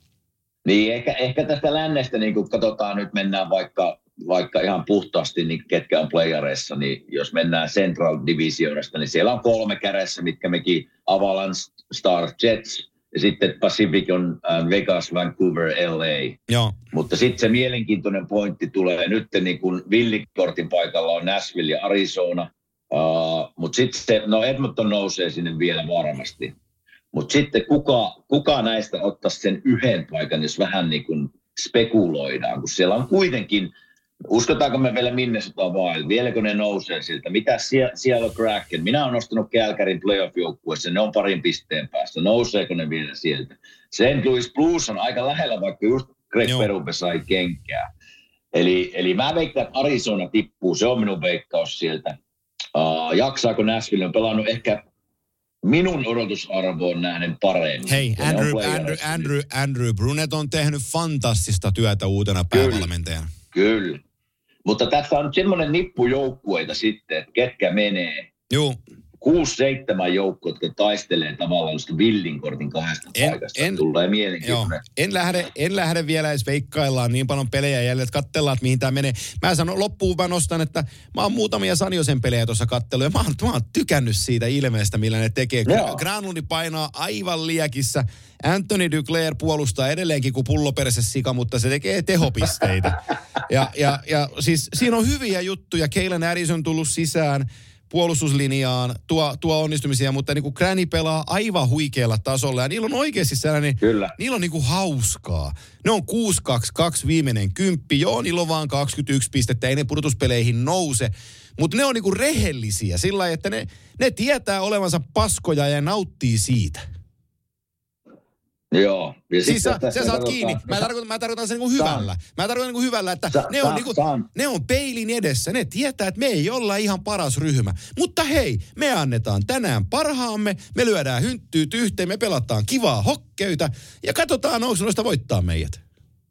Niin, ehkä, ehkä tästä lännestä, niin kun katsotaan nyt mennään vaikka, vaikka ihan puhtaasti, niin ketkä on playareissa, niin jos mennään Central Divisionista, niin siellä on kolme kädessä, mitkä mekin Avalanche, Stars, Jets, ja sitten Pacific on äh, Vegas, Vancouver, L A. Joo. Mutta sitten se mielenkiintoinen pointti tulee nyt, niin kun villikortin paikalla on Nashville ja Arizona, uh, mutta sitten se, no Edmonton nousee sinne vielä varmasti. Mutta sitten kuka, kuka näistä ottaisi sen yhden paikan, jos vähän niin kuin spekuloidaan, kun siellä on kuitenkin, uskotaanko me vielä Minnesota Wild, vieläkö ne nousee siltä, mitä siellä, siellä on Kraken, minä olen nostanut Calgaryn playoff-joukkueessa, ne on parin pisteen päästä, nouseeko ne vielä sieltä. Saint Louis Blues on aika lähellä, vaikka just Greg Berube sai kenkää. Eli, eli mä veikkaan, että Arizona tippuu, se on minun veikkaus sieltä. Uh, jaksaako Nashville, on pelannut ehkä minun odotusarvoon nähden paremmin. Hei, Andrew, Andrew, Andrew, Andrew Brunet on tehnyt fantastista työtä uutena päävalmentajana. Kyllä, kyllä. Mutta tässä on semmoinen nippu joukkueita sitten, että ketkä menee. Joo. Kuusi, seitsemän joukkoa, jotka taistelee tavallaan villinkortin kahdesta en, paikasta. En, tulee mielenkiintoinen. En lähde, en lähde vielä edes veikkaillaan niin paljon pelejä jäljellä, että katsellaan, että mihin tämä menee. Mä sanon loppuun, mä nostan, että mä oon muutamia Sanjosen pelejä tuossa katsellut, ja mä oon, mä oon tykännyt siitä ilmeestä, millä ne tekee. Granlundi painaa aivan liekissä. Anthony Duclair puolustaa edelleenkin kuin pulloperäisessä sika, mutta se tekee tehopisteitä. ja, ja, ja siis siinä on hyviä juttuja. Keilan Harris on tullut sisään puolustuslinjaan, tuo, tuo onnistumisia, mutta niin kuin Granny pelaa aivan huikealla tasolla ja niillä on oikeasti sellainen, Kyllä. niillä on niin kuin hauskaa. Ne on kuusi kaksi kaksi viimeinen kymppi, joo, niillä on vaan kaksikymmentäyksi pistettä, ei ne pudotuspeleihin nouse, mutta ne on niin kuin rehellisiä sillä lailla, että ne, ne tietää olevansa paskoja ja nauttii siitä. Joo. Ja siis sä, sä saat kiinni. Mä tarkoitan, mä tarkoitan sen niin kuin hyvällä. Mä tarkoitan niin kuin hyvällä, että sa, ne, on sa, niin kuin, ne on peilin edessä. Ne tietää, että me ei olla ihan paras ryhmä. Mutta hei, me annetaan tänään parhaamme. Me lyödään hynttyyt yhteen, me pelataan kivaa hokkeytä ja katsotaan, onko noista voittaa meidät.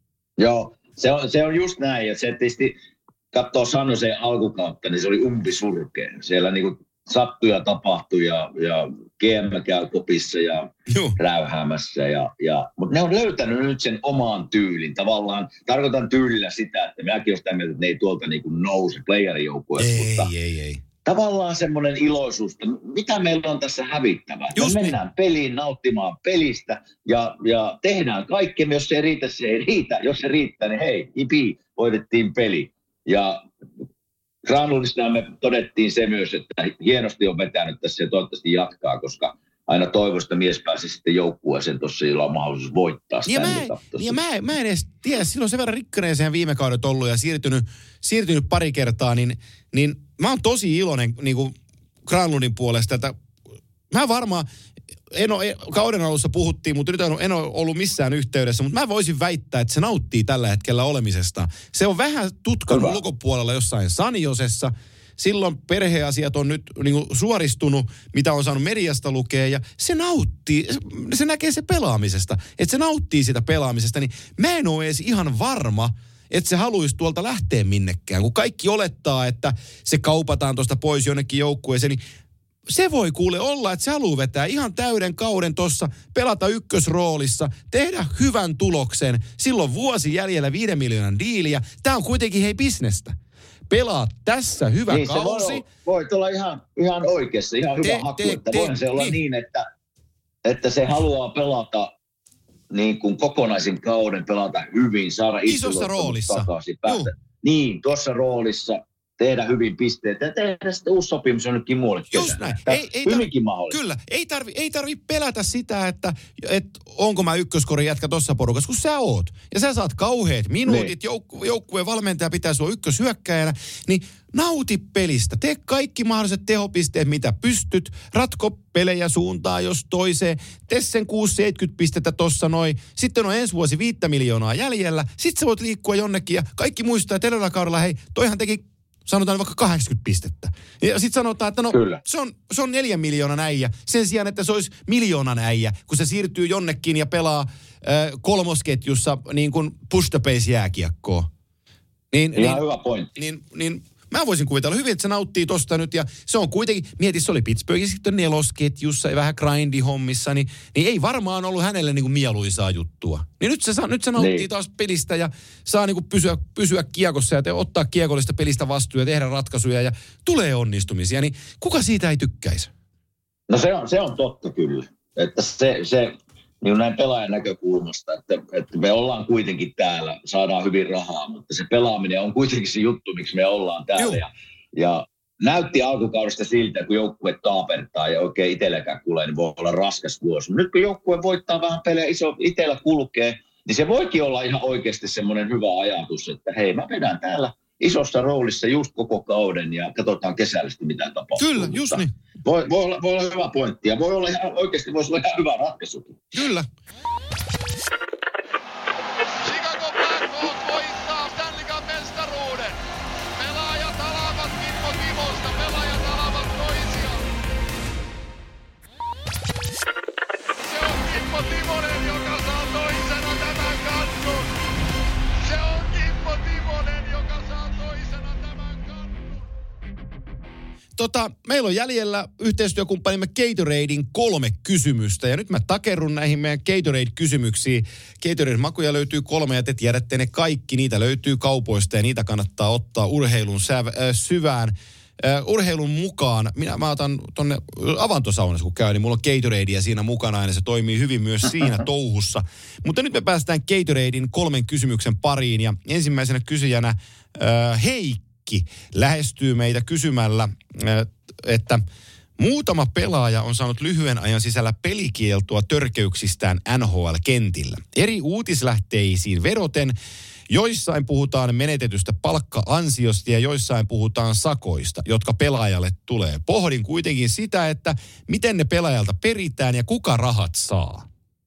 Joo, se on, se on just näin. Ja se tietysti katsoo Sanjoseen alkukautta, niin se oli umpisurkea. Siellä niin kuin sattui ja tapahtui ja, ja G M käy kopissa ja Juh. räyhäämässä. Ja, ja, mutta ne on löytänyt nyt sen oman tyylin. Tavallaan tarkoitan tyylillä sitä, että minäkin olen sitä mieltä, että ne ei tuolta niin kuin nouse playerijoukkueessa. Ei, mutta ei, ei. Tavallaan semmoinen iloisuus, että mitä meillä on tässä hävittävää. Just me mennään niin. peliin nauttimaan pelistä ja, ja tehdään kaikkea. Jos se ei riitä, se ei riitä. Jos se riittää, niin hei, ipi, voitettiin peli. Ja Granlundista me todettiin se myös, että hienosti on vetänyt tässä ja toivottavasti jatkaa, koska aina toivosta mies pääsi sitten joukkueeseen tuossa, jolla on mahdollisuus voittaa sitä. Ja, mä, ja mä, mä en edes tiedä, silloin sen verran rikkaneeseen viime kaudet ollut ja siirtynyt, siirtynyt pari kertaa, niin, niin mä oon tosi iloinen niin kuin Granlundin puolesta, että mä varmaan, en ole, kauden alussa puhuttiin, mutta nyt en ole ollut missään yhteydessä, mutta mä voisin väittää, että se nauttii tällä hetkellä olemisesta. Se on vähän tutkan ulkopuolella jossain Sanjosessa. Silloin perheasiat on nyt niin kuin suoristunut, mitä on saanut mediasta lukea, ja se nauttii, se näkee se pelaamisesta, että se nauttii sitä pelaamisesta, niin mä en ole edes ihan varma, että se haluaisi tuolta lähteä minnekään. Kun kaikki olettaa, että se kaupataan tuosta pois jonnekin joukkueeseen, niin se voi kuule olla, että se haluaa vetää ihan täyden kauden tossa, pelata ykkösroolissa, tehdä hyvän tuloksen. Silloin vuosi jäljellä viiden miljoonan diiliä. Tämä on kuitenkin hei bisnestä. Pelaa tässä hyvä niin, kausi. Voi, voi olla ihan, ihan oikeassa, ihan hyvä te, haku. Te, että te, voihan se olla niin, niin että, että se haluaa pelata niin kuin kokonaisin kauden, pelata hyvin, saada isossa roolissa takaisin. Päästä. Niin, tuossa roolissa. Tehdä hyvin pisteitä ja tehdä sitten uusi sopimus jonnekin muualle. Just näin. Ei, ei hyvinkin mahdollista. Kyllä. Ei tarvi, ei tarvi pelätä sitä, että, että onko mä ykköskorin jätkä tuossa porukassa, kun sä oot. Ja sä saat kauheat minuutit, joukku, joukkueen valmentaja pitää sua ykköshyökkäjänä, niin nauti pelistä. Tee kaikki mahdolliset tehopisteet, mitä pystyt. Ratko pelejä suuntaan jos toiseen. Tee sen kuusi seitsemänkymmentä pistettä tossa noin. Sitten on ensi vuosi viittä miljoonaa jäljellä. Sitten sä voit liikkua jonnekin ja kaikki muistaa, että edellä kaudella, hei, toihan teki sanotaan vaikka kahdeksankymmentä pistettä. Ja sitten sanotaan, että no se on, se on neljän miljoonan äijä. Sen sijaan, että se olisi miljoonan äijä, kun se siirtyy jonnekin ja pelaa äh, kolmosketjussa niin kuin push the pace jääkiekkoa. Niin, Ihan niin, hyvä pointti. Niin, niin mä voisin kuvitella hyvin, että se nauttii tosta nyt. Ja se on kuitenkin, mieti, se oli Pittsburghissa sitten nelosketjussa ja vähän grindihommissa, niin, niin ei varmaan ollut hänelle niin kuin mieluisaa juttua. Niin nyt se, saa, nyt se nauttii niin. taas pelistä ja saa niin kuin pysyä, pysyä kiekossa ja te, ottaa kiekollista pelistä vastuun ja tehdä ratkaisuja ja tulee onnistumisia. Niin kuka siitä ei tykkäisi? No se on, se on totta kyllä. Että se... se... Niin näin pelaajan näkökulmasta, että, että me ollaan kuitenkin täällä, saadaan hyvin rahaa, mutta se pelaaminen on kuitenkin se juttu, miksi me ollaan täällä. Ja, ja näytti alkukaudesta siltä, kun joukkue taapertaa ja oikein itselläkään kuulee, niin voi olla raskas vuosi. Nyt kun joukkue voittaa vähän pelejä, iso itsellä kulkee, niin se voikin olla ihan oikeasti semmoinen hyvä ajatus, että hei, mä vedän täällä isossa roolissa just koko kauden ja katsotaan kesällä mitä tapahtuu. Kyllä, just niin. Voi, voi, olla, voi olla hyvä pointti ja voi olla ihan, oikeasti voisi olla ihan hyvä ratkaisukin. Kyllä. Chicago Blackhawks voittaa Stanley Cup -mestaruuden. Pelaajat alavat Kimmo Timosta, pelaajat alavat toisiaan. Se on Kimmo Timonen, joka saa toisena tämän kannun. Se on Kimmo Timonen, joka saa toisena tämän kannun. Tota, meillä on jäljellä yhteistyökumppanimme Gatoradein kolme kysymystä. Ja nyt mä takerrun näihin meidän Gatorade-kysymyksiin. Gatorade-makuja löytyy kolme ja te tiedätte ne kaikki. Niitä löytyy kaupoista ja niitä kannattaa ottaa urheilun säv- äh, syvään. Äh, urheilun mukaan, minä mä otan tonne avantosaunassa kun käyn, niin mulla on Gatoradea siinä mukana ja se toimii hyvin myös siinä touhussa. Mutta nyt me päästään Gatoradein kolmen kysymyksen pariin ja ensimmäisenä kysyjänä äh, Heikki lähestyy meitä kysymällä, että muutama pelaaja on saanut lyhyen ajan sisällä pelikieltoa törkeyksistään N H L-kentillä. Eri uutislähteisiin vedoten, joissain puhutaan menetetystä palkka-ansiosta ja joissain puhutaan sakoista, jotka pelaajalle tulee. Pohdin kuitenkin sitä, että miten ne pelaajalta peritään ja kuka rahat saa.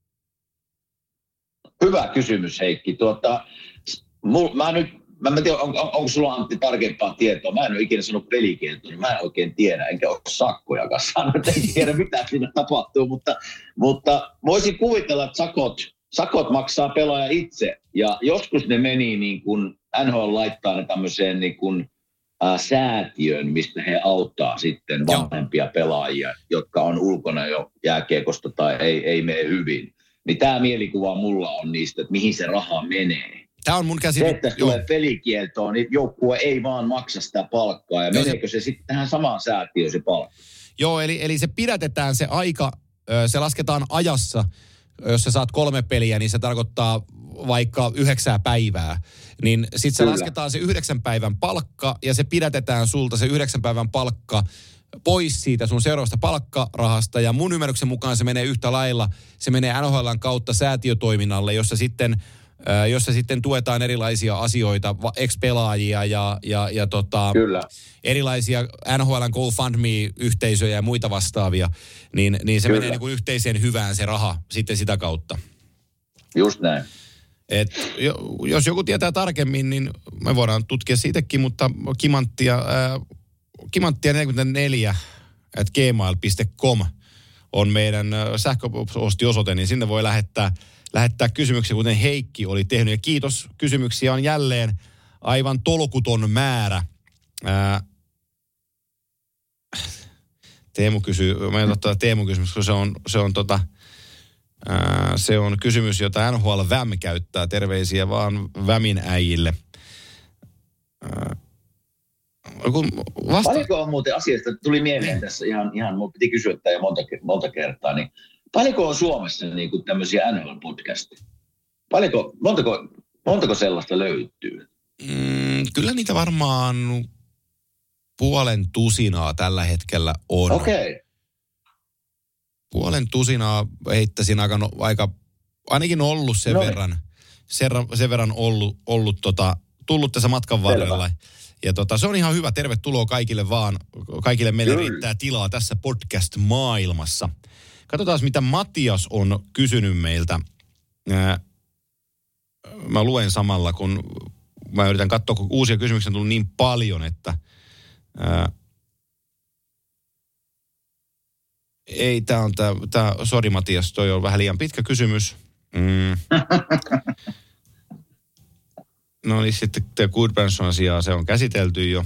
Hyvä kysymys, Heikki. Tuota, mul, mä nyt Mä en tiedä, on, on, onko sulla Antti tarkempaa tietoa. Mä en ole ikinä sanonut pelikieltoa, niin mä en oikein tiedä, enkä ole sakkojakaan saanut. En tiedä, mitä siinä tapahtuu, mutta, mutta voisin kuvitella, että sakot, sakot maksaa pelaaja itse. Ja joskus ne meni niin kuin, N H L laittaa ne tämmöiseen niin kuin, äh, säätiön, mistä he auttaa sitten vanhempia pelaajia, jotka on ulkona jo jääkiekosta tai ei, ei mene hyvin. Niin tämä mielikuva mulla on niistä, että mihin se raha menee. Tämä on mun käsitys. Se, että tulee pelikieltoon, niin joukkue ei vaan maksa sitä palkkaa. Ja joo, meneekö se, se sitten tähän samaan säätiöön se palkka? Joo, eli, eli se pidätetään se aika, se lasketaan ajassa. Jos sä saat kolme peliä, niin se tarkoittaa vaikka yhdeksää päivää. Niin sitten se lasketaan se yhdeksän päivän palkka ja se pidätetään sulta se yhdeksän päivän palkka pois siitä sun seuraavasta palkkarahasta. Ja mun ymmärryksen mukaan se menee yhtä lailla. Se menee N H L:n kautta säätiötoiminnalle, jossa sitten jossa sitten tuetaan erilaisia asioita, ex-pelaajia ja, ja, ja tota, erilaisia N H L:n GoFundMe-yhteisöjä ja muita vastaavia, niin, niin se Kyllä. menee niin kuin yhteiseen hyvään se raha sitten sitä kautta. Just näin. Et, jos joku tietää tarkemmin, niin me voidaan tutkia siitäkin, mutta kimanttia, äh, kimanttia neljäkymmentäneljä at gmail piste com on meidän sähköpostiosoite, niin sinne voi lähettää lähettää kysymyksiä, kuten Heikki oli tehnyt. Ja kiitos, kysymyksiä on jälleen aivan tolkuton määrä. Ää, Teemu kysyy, mä en ottaa Teemun kysymys, kun se on, se on, tota, ää, se on kysymys, jota N H L V A M käyttää. Terveisiä vaan V A Min äijille. Ää, vasta... Paljonko on muuten asiasta, tuli mieleen tässä ihan, ihan mun piti kysyä tämä monta, monta kertaa, niin paljonko on Suomessa niin kuin tämmöisiä N H L-podcasteja? Paljonko, montako, montako sellaista löytyy? Mm, kyllä niitä varmaan puolen tusinaa tällä hetkellä on. Okei. Okay. Puolen tusinaa heittäisin aika, aika ainakin ollut sen Noin. verran, sen, sen verran ollut, ollut tota, tullut tässä matkan varrella. Ja tota, se on ihan hyvä. Tervetuloa kaikille vaan. Kaikille meille Kyllä. riittää tilaa tässä podcast-maailmassa. Katsotaan, mitä Matias on kysynyt meiltä. Mä luen samalla, kun mä yritän katsoa, kun uusia kysymyksiä on tullut niin paljon, että ei, tää on tää, tää sori Matias, toi on vähän liian pitkä kysymys. Mm. No niin, sitten tämä Goodbranson-asiaa, se on käsitelty jo.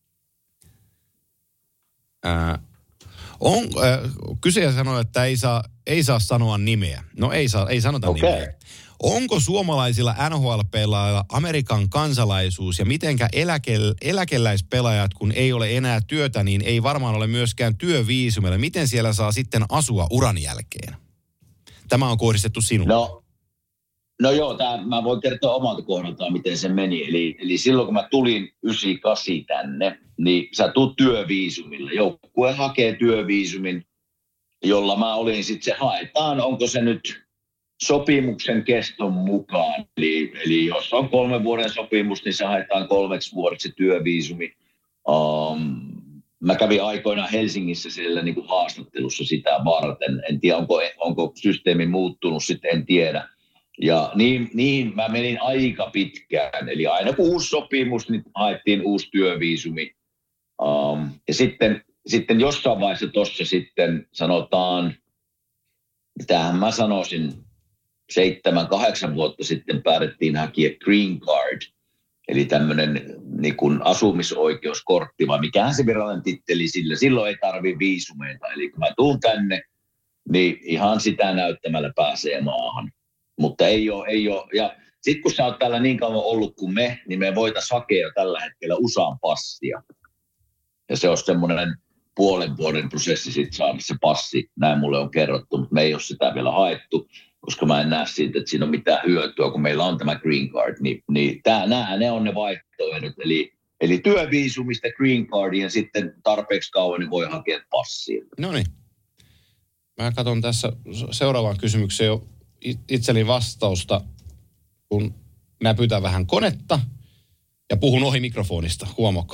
Ää, on, ää, kysyjä sanoi, että ei saa, ei saa sanoa nimeä. No ei, saa, ei sanota okay. nimeä. Onko suomalaisilla N H L-pelaajilla Amerikan kansalaisuus ja mitenkä eläke, eläkeläispelaajat, kun ei ole enää työtä, niin ei varmaan ole myöskään työviisumilla. Miten siellä saa sitten asua uran jälkeen? Tämä on kohdistettu sinulle. No, no joo, tää, mä voin kertoa omalta kohdaltaan, miten se meni. Eli, eli silloin, kun mä tulin yhdeksänkymmentäkahdeksan tänne, niin sä tuut työviisumilla. Joukkue hakee työviisumin, jolla mä olin sitten se haetaan, onko se nyt sopimuksen keston mukaan. Eli, eli jos on kolmen vuoden sopimus, niin se haetaan kolmeksi vuodeksi työviisumi. Um, mä kävin aikoinaan Helsingissä siellä niin kuin haastattelussa sitä varten. En tiedä, onko, onko systeemi muuttunut, sitten en tiedä. Ja niin, niin mä menin aika pitkään. Eli aina kun uusi sopimus, niin haettiin uusi työviisumi. Um, ja sitten, sitten jossain vaiheessa tuossa sitten sanotaan, mitähän mä sanoisin, seitsemän, kahdeksan vuotta sitten päätettiin hakia green card, eli tämmöinen niin kuin asumisoikeuskortti, vai mikähän se virallinen titteli sillä. Silloin ei tarvitse viisumeita, eli kun mä tuun tänne, niin ihan sitä näyttämällä pääsee maahan. Mutta ei ole, ei ole. Ja sitten kun sä oot täällä niin kauan ollut kuin me, niin me voitaisiin hakea jo tällä hetkellä U S A:n passia. Ja se on semmoinen puolen vuoden prosessi sitten saada se passi. Näin mulle on kerrottu, mutta me ei ole sitä vielä haettu, koska mä en näe siitä, että siinä on mitään hyötyä, kun meillä on tämä green card. Niin, niin tää, nämä ne on ne vaihtoehdot. Eli, eli työviisumista green cardia ja sitten tarpeeksi kauan niin voi hakea passia. No niin. Mä katson tässä seuraavaan kysymykseen jo itselleni vastausta, kun näpytän vähän konetta ja puhun ohi mikrofonista. Huomaatko?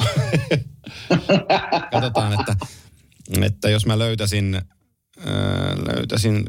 Katsotaan, että, että jos mä löytäisin, ää, löytäisin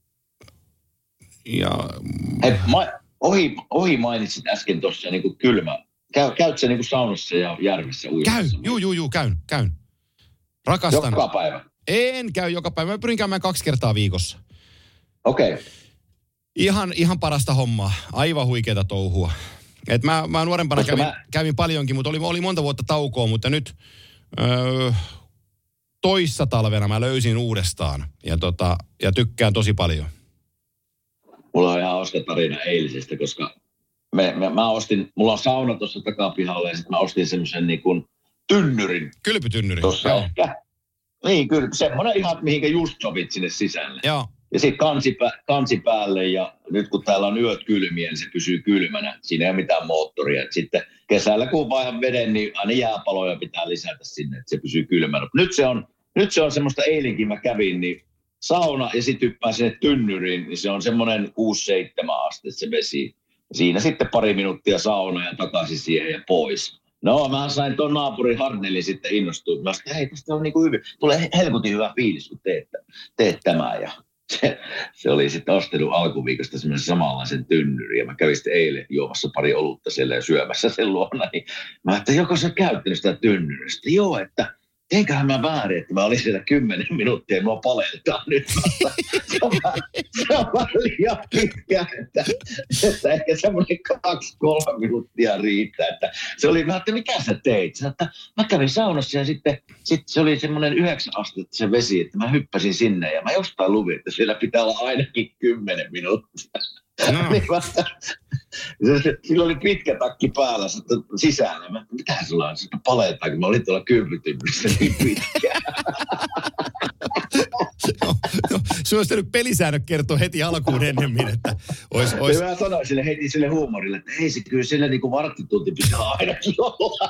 ja... Hei, ma, ohi, ohi mainitsit äsken tuossa niin kuin kylmä. Käy, käyt sä niin kuin saunassa ja järvessä uimassa? Käyn, juu, juu, juu, käyn, käyn. Rakastan. Joka päivä? En käy joka päivä. Mä pyrin käymään kaksi kertaa viikossa. Okei. Okay. Ihan, ihan parasta hommaa. Aivan huikeeta touhua. Et mä, mä nuorempana kävin, mä... kävin paljonkin, mutta oli, oli monta vuotta taukoa, mutta nyt öö, toissa talvena mä löysin uudestaan ja, tota, ja tykkään tosi paljon. Mulla on ihan hauska tarina eilisestä, koska me, me, mä ostin, mulla on sauna tuossa takapihalla ja sitten mä ostin semmoisen niin kuin tynnyrin. Kylpytynnyrin. Tuossa ehkä. Niin, kyllä. Semmoinen ihan, mihinkä just sopit sinne sisälle. Joo. Ja sitten kansi, kansi päälle ja nyt kun täällä on yöt kylmiä, niin se pysyy kylmänä. Siinä ei ole mitään moottoria. Et sitten kesällä kun vaihan veden, niin aina jääpaloja pitää lisätä sinne, että se pysyy kylmänä. Nyt se on, nyt se on semmoista, eilenkin mä kävin, niin sauna ja sitten hyppään sinne tynnyriin, niin se on semmoinen kuusi seitsemän aste se vesi. Siinä sitten pari minuuttia sauna ja takaisin siihen ja pois. No, mä sain tuon naapurin Harnelin sitten innostua. Mä sanoin, hei, tästä on niin kuin hyvin. Tulee helkutin hyvä fiilis, kun teet, teet tämän. Ja se, se oli sitten ostanut alkuviikosta semmoisen samanlaisen tynnyrin. Ja mä kävin sitten eilen juomassa pari olutta siellä ja syömässä sen luona. Niin mä ajattelin, että joko sä käyttänyt sitä tynnyristä? Joo, että eiköhän mä väärin, että mä olin siellä kymmenen minuuttia ja mua paleltaa nyt. Se on, se on vähän liian pitkä, että, että ehkä semmoinen kaksi, kolme minuuttia riittää. Että se oli, mä ajattelin, mikä sä teit? Sä, että mä kävin saunassa ja sitten sit se oli semmoinen yhdeksän astetta se vesi, että mä hyppäsin sinne ja mä jostain luvin, että siellä pitää olla ainakin kymmenen minuuttia. No. Niin vasta, sillä oli pitkä takki päällä sisällä. Mä, mitä sulla on? Sitten paletaan, kun mä olin tuolla kylpytynnyrissä niin pitkään. no, no, sun olisi nyt pelisäännöt kertoa heti alkuun ennemmin, että ois, ois... Mä sanoin sille heti sille huumorille, että ei se kyllä sillä niin kuin varttitunti pitää ainakin olla.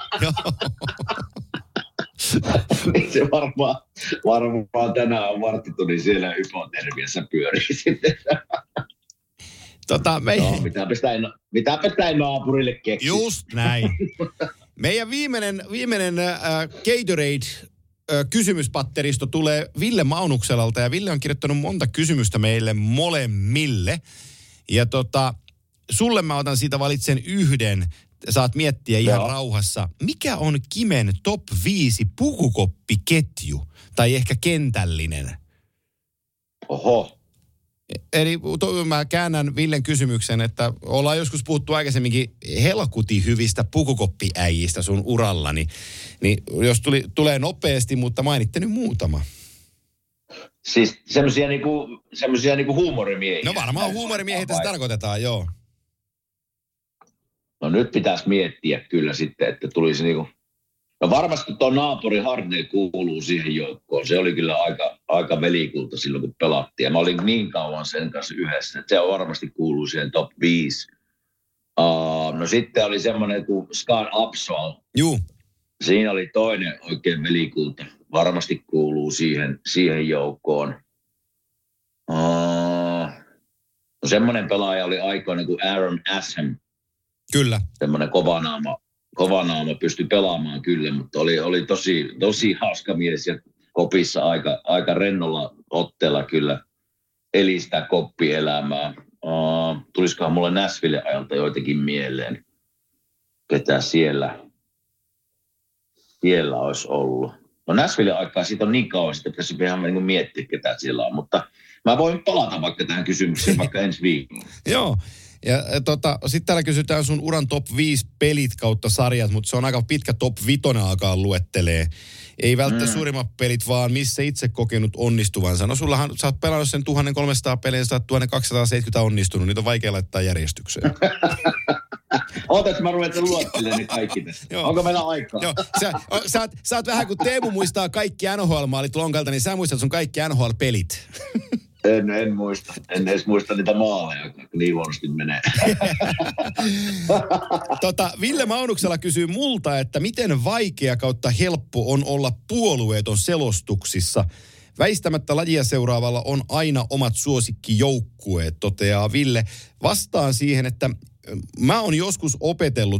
Niin se varmaan, varmaan tänään on varttitunti siellä hypotermiassa pyörii sitten. Tota, me... no, mitäpä sitä ei naapurille keksi. Just näin. Meidän viimeinen, viimeinen äh, Gatorade-kysymyspatteristo äh, tulee Ville Maunukselalta. Ja Ville on kirjoittanut monta kysymystä meille molemmille. Ja tota, sulle mä otan siitä, valitsen yhden. Saat miettiä ihan Joo. rauhassa. Mikä on Kimen top viisi pukukoppiketju? Tai ehkä kentällinen? Oho. Eli to, mä käännän Villen kysymyksen, että ollaan joskus puhuttu aikaisemminkin helkuti hyvistä pukukoppiäijistä sun uralla, niin, niin jos tuli, tulee nopeasti, mutta mainitte nyt muutama. Siis semmoisia niinku, semmoisia niinku huumorimiehiä. No varmaan huumorimiehiä tässä tarkoitetaan, joo. No nyt pitäisi miettiä kyllä sitten, että tulisi niinku... No varmasti tuo naapuri Hartnell kuuluu siihen joukkoon. Se oli kyllä aika, aika velikulta silloin, kun pelattiin. Ja mä olin niin kauan sen kanssa yhdessä, että se varmasti kuuluu siihen top viisi. Uh, no sitten oli semmoinen kuin Scar Upsall. Juu. Siinä oli toinen oikein velikulta. Varmasti kuuluu siihen, siihen joukkoon. Uh, no semmoinen pelaaja oli aikoina kuin Aaron Asham. Kyllä. Semmoinen kovanaama. Kovanaama pystyi pelaamaan kyllä, mutta oli, oli tosi, tosi hauska mies ja kopissa aika, aika rennolla otteella kyllä eli sitä koppielämää. Uh, tulisikohan mulle Nashville ajalta joitakin mieleen, ketä siellä, siellä olisi ollut. No Nashville aikaa siitä on niin kauan, että pitäisi ihan niin miettiä, ketä siellä on, mutta mä voin palata vaikka tähän kysymykseen vaikka ensi viikolla. Joo. Ja tota, sitten täällä kysytään sun uran top viisi pelit kautta sarjat, mutta se on aika pitkä top vitonen alkaa luettelee. Ei välttämättä mm. suurimmat pelit, vaan missä itse kokenut onnistuvansa. No sullahan, sä oot pelannut sen tuhatkolmesataa peliä, sä oot tuhatkaksisataaseitsemänkymmentä onnistunut. Niitä on vaikea laittaa järjestykseen. Ootas, mä ruvetan luettelemaan ne kaikki tässä. Onko meillä aikaa? Joo, sä, sä, oot, sä oot vähän kuin Teemu muistaa kaikki N H L-maalit lonkalta, niin sä muistat sun kaikki N H L-pelit. En, en muista. En edes muista niitä maaleja, kun niin huonosti menee. tota, Ville Maunuksella kysyy multa, että miten vaikea kautta helppo on olla puolueeton selostuksissa. Väistämättä lajia seuraavalla on aina omat suosikkijoukkueet, toteaa Ville. Vastaan siihen, että mä oon joskus opetellut,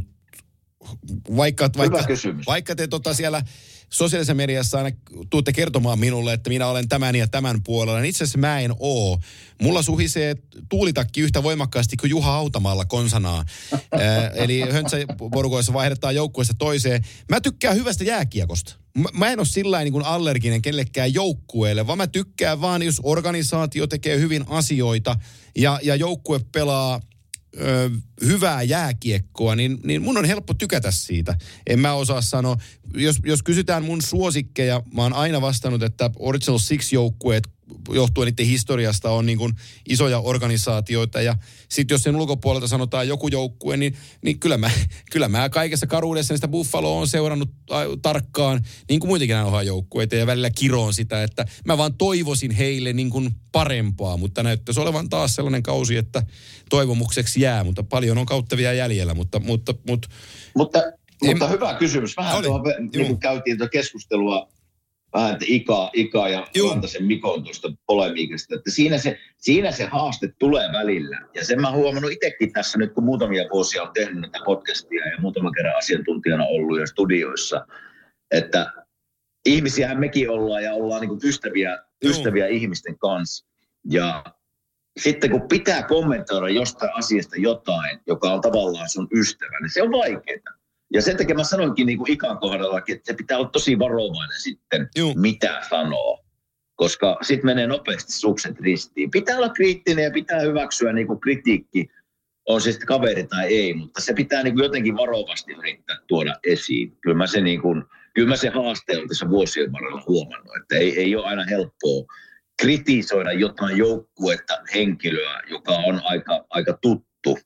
vaikka, vaikka, vaikka te tota siellä sosiaalisessa mediassa aina tuutte kertomaan minulle, että minä olen tämän ja tämän puolella, niin itse asiassa mä en oo. Mulla suhisee tuulitakki yhtä voimakkaasti kuin Juha Hautamaalla konsanaa. Ää, eli höntsäporukoissa vaihdetaan joukkueesta toiseen. Mä tykkään hyvästä jääkiekosta. Mä, mä en ole sillä niin kuin allerginen kellekään joukkueelle, vaan mä tykkään vaan, jos organisaatio tekee hyvin asioita ja, ja joukkue pelaa Ö, hyvää jääkiekkoa, niin, niin mun on helppo tykätä siitä. En mä osaa sanoa. Jos, jos kysytään mun suosikkeja, mä oon aina vastannut, että Original Six-joukkueet johtuen niiden historiasta on niin kuin isoja organisaatioita. Ja sitten jos sen ulkopuolelta sanotaan joku joukkue, niin, niin kyllä, mä, kyllä mä kaikessa karuudessa sitä Buffaloa on seurannut tarkkaan, niin kuin muitakin N H L-joukkueita, ja välillä kiroon sitä, että mä vaan toivoisin heille niin kuin parempaa, mutta näyttäisi olevan taas sellainen kausi, että toivomukseksi jää, mutta paljon on kautta vielä jäljellä, mutta... Mutta, mutta, mutta, en, mutta hyvä kysymys. Vähän tuohon, niin kuin käytiin tuota keskustelua vähän, että Ika, Ika ja Rantasen Mikon tuosta polemiikasta, että siinä se, siinä se haaste tulee välillä. Ja sen mä huomannut itsekin tässä nyt, kun muutamia vuosia on tehnyt näitä podcastia ja muutaman kerran asiantuntijana ollut jo studioissa, että ihmisiähän mekin ollaan ja ollaan niin kuin ystäviä, ystäviä ihmisten kanssa. Ja sitten kun pitää kommentoida jostain asiasta jotain, joka on tavallaan sun ystävä, niin se on vaikeaa. Ja sen takia mä sanoinkin niin kuin Ikan kohdallakin, että se pitää olla tosi varovainen sitten, Juh. mitä sanoo. Koska sitten menee nopeasti sukset ristiin. Pitää olla kriittinen ja pitää hyväksyä niin kuin kritiikki, on se sitten kaveri tai ei, mutta se pitää niin kuin jotenkin varovasti yrittää tuoda esiin. Kyllä mä se, niin kuin, kyllä mä se haaste on tässä vuosien varrella huomannut, että ei, ei ole aina helppoa kritisoida jotain joukkuetta, henkilöä, joka on aika, aika tuttu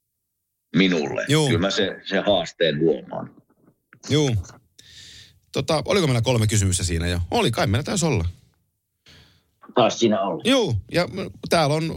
minulle. Juu. Kyllä mä se, se haasteen huomaan. Joo. Tota, oliko meillä kolme kysymystä siinä jo? Oli, kai meillä taisi olla. Taisi siinä olla. Joo, ja täällä on,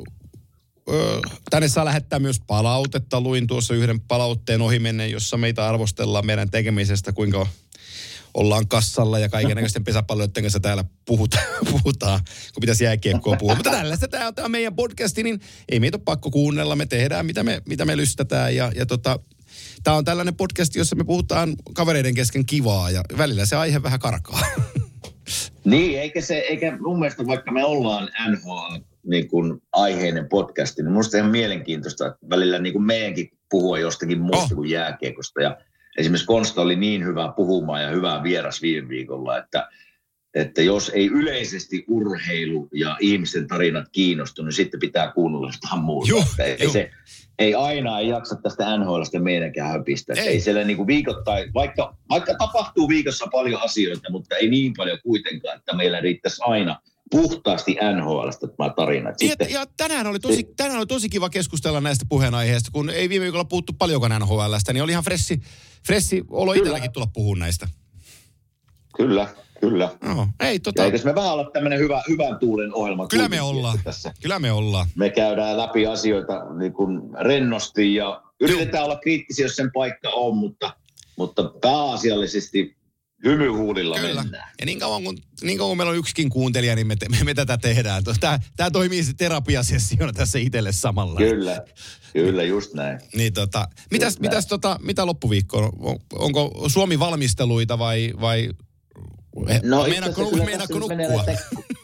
ö, tänne saa lähettää myös palautetta. Luin tuossa yhden palautteen ohimennen, jossa meitä arvostellaan meidän tekemisestä, kuinka ollaan kassalla ja kaikennäköisten pesäpalloiden kanssa täällä puhutaan, puhutaan kun pitäisi jääkiekkoa puhua. Mutta tällaista tämä on, tämä meidän podcasti, niin ei meitä ole pakko kuunnella. Me tehdään, mitä me, mitä me lystätään. Ja, ja tota, tämä on tällainen podcast, jossa me puhutaan kavereiden kesken kivaa ja välillä se aihe vähän karkaa. Niin, eikä se, eikä mun mielestä vaikka me ollaan N H L niin kuin aiheinen podcasti, niin musta ihan mielenkiintoista, että välillä niin kuin meidänkin puhua jostakin muusta oh. kuin jääkiekosta ja esimerkiksi Konsta oli niin hyvä puhumaan ja hyvä vieras viime viikolla, että, että jos ei yleisesti urheilu ja ihmisten tarinat kiinnostu, niin sitten pitää kuunnella jotain muuta. Juh, ei, juh. se, ei aina ei jaksa tästä N H L:stä meidänkään höpistä. Ei, ei siellä niin kuin viikoittain, vaikka, vaikka tapahtuu viikossa paljon asioita, mutta ei niin paljon kuitenkaan, että meillä riittäisi aina puhtaasti N H L:stä tämä tarina. Ja, ja tänään, oli tosi, tänään oli tosi kiva keskustella näistä puheenaiheista, kun ei viime viikolla puhuttu paljonkaan N H L:stä, niin oli ihan fressi, fressi olo itselläkin tulla puhumaan näistä. Kyllä, kyllä. No, ei, tota... Ja eikös me vähän olla tämmöinen hyvä, hyvän tuulen ohjelma? Kyllä me ollaan. Tässä. Kyllä me ollaan. Me käydään läpi asioita niin kuin rennosti ja yritetään Juh. olla kriittisiä, jos sen paikka on, mutta, mutta pääasiallisesti hymyhuulilla Kyllä. mennään. Ja niin kauan, kun, niin kauan kun meillä on yksikin kuuntelija, niin me, te, me, me tätä tehdään. Tämä, tämä toimii se terapiasessiona tässä itselle samalla. Kyllä, kyllä, just näin. Niin tota, mitäs, just mitäs näin. Tota, mitä loppuviikko? On, onko Suomi valmisteluita vai... vai no meinaatko, meinaatko nukkua? Menee,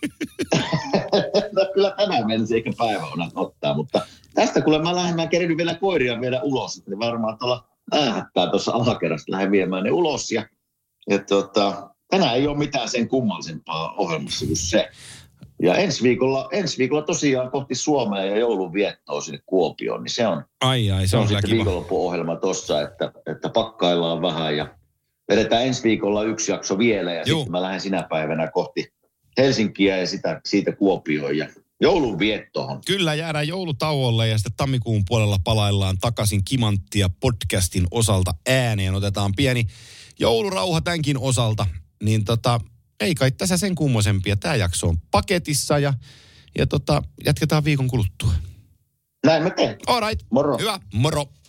no kyllä tänään mennessä eikä päiväunat ottaa, mutta tästä kuule mä lähden, mä kerin vielä koiria viedä ulos. Niin varmaan tuolla äähättää tuossa alakerrasta, lähden viemään ne ulos ja Ja tota, tänään ei ole mitään sen kummallisempaa ohjelmassa kuin se. Ja ensi viikolla, ensi viikolla tosiaan kohti Suomea ja joulun viettoa sinne Kuopioon, niin se on, ai, ai, se on, on sitten kiva. Viikonloppuohjelma tossa, että, että pakkaillaan vähän ja vedetään ensi viikolla yksi jakso vielä ja Juh. sitten mä lähden sinä päivänä kohti Helsinkiä ja sitä, siitä Kuopioon ja joulun viettoon. Kyllä, jäädään joulutauolle ja sitten tammikuun puolella palaillaan takaisin Kimanttia podcastin osalta ääneen. Otetaan pieni joulurauha tämänkin osalta, niin tota, ei kai tässä sen kummosempia. Tämä jakso on paketissa ja, ja tota, jatketaan viikon kuluttua. Näin me teemme. All right. Moro. Hyvä, moro.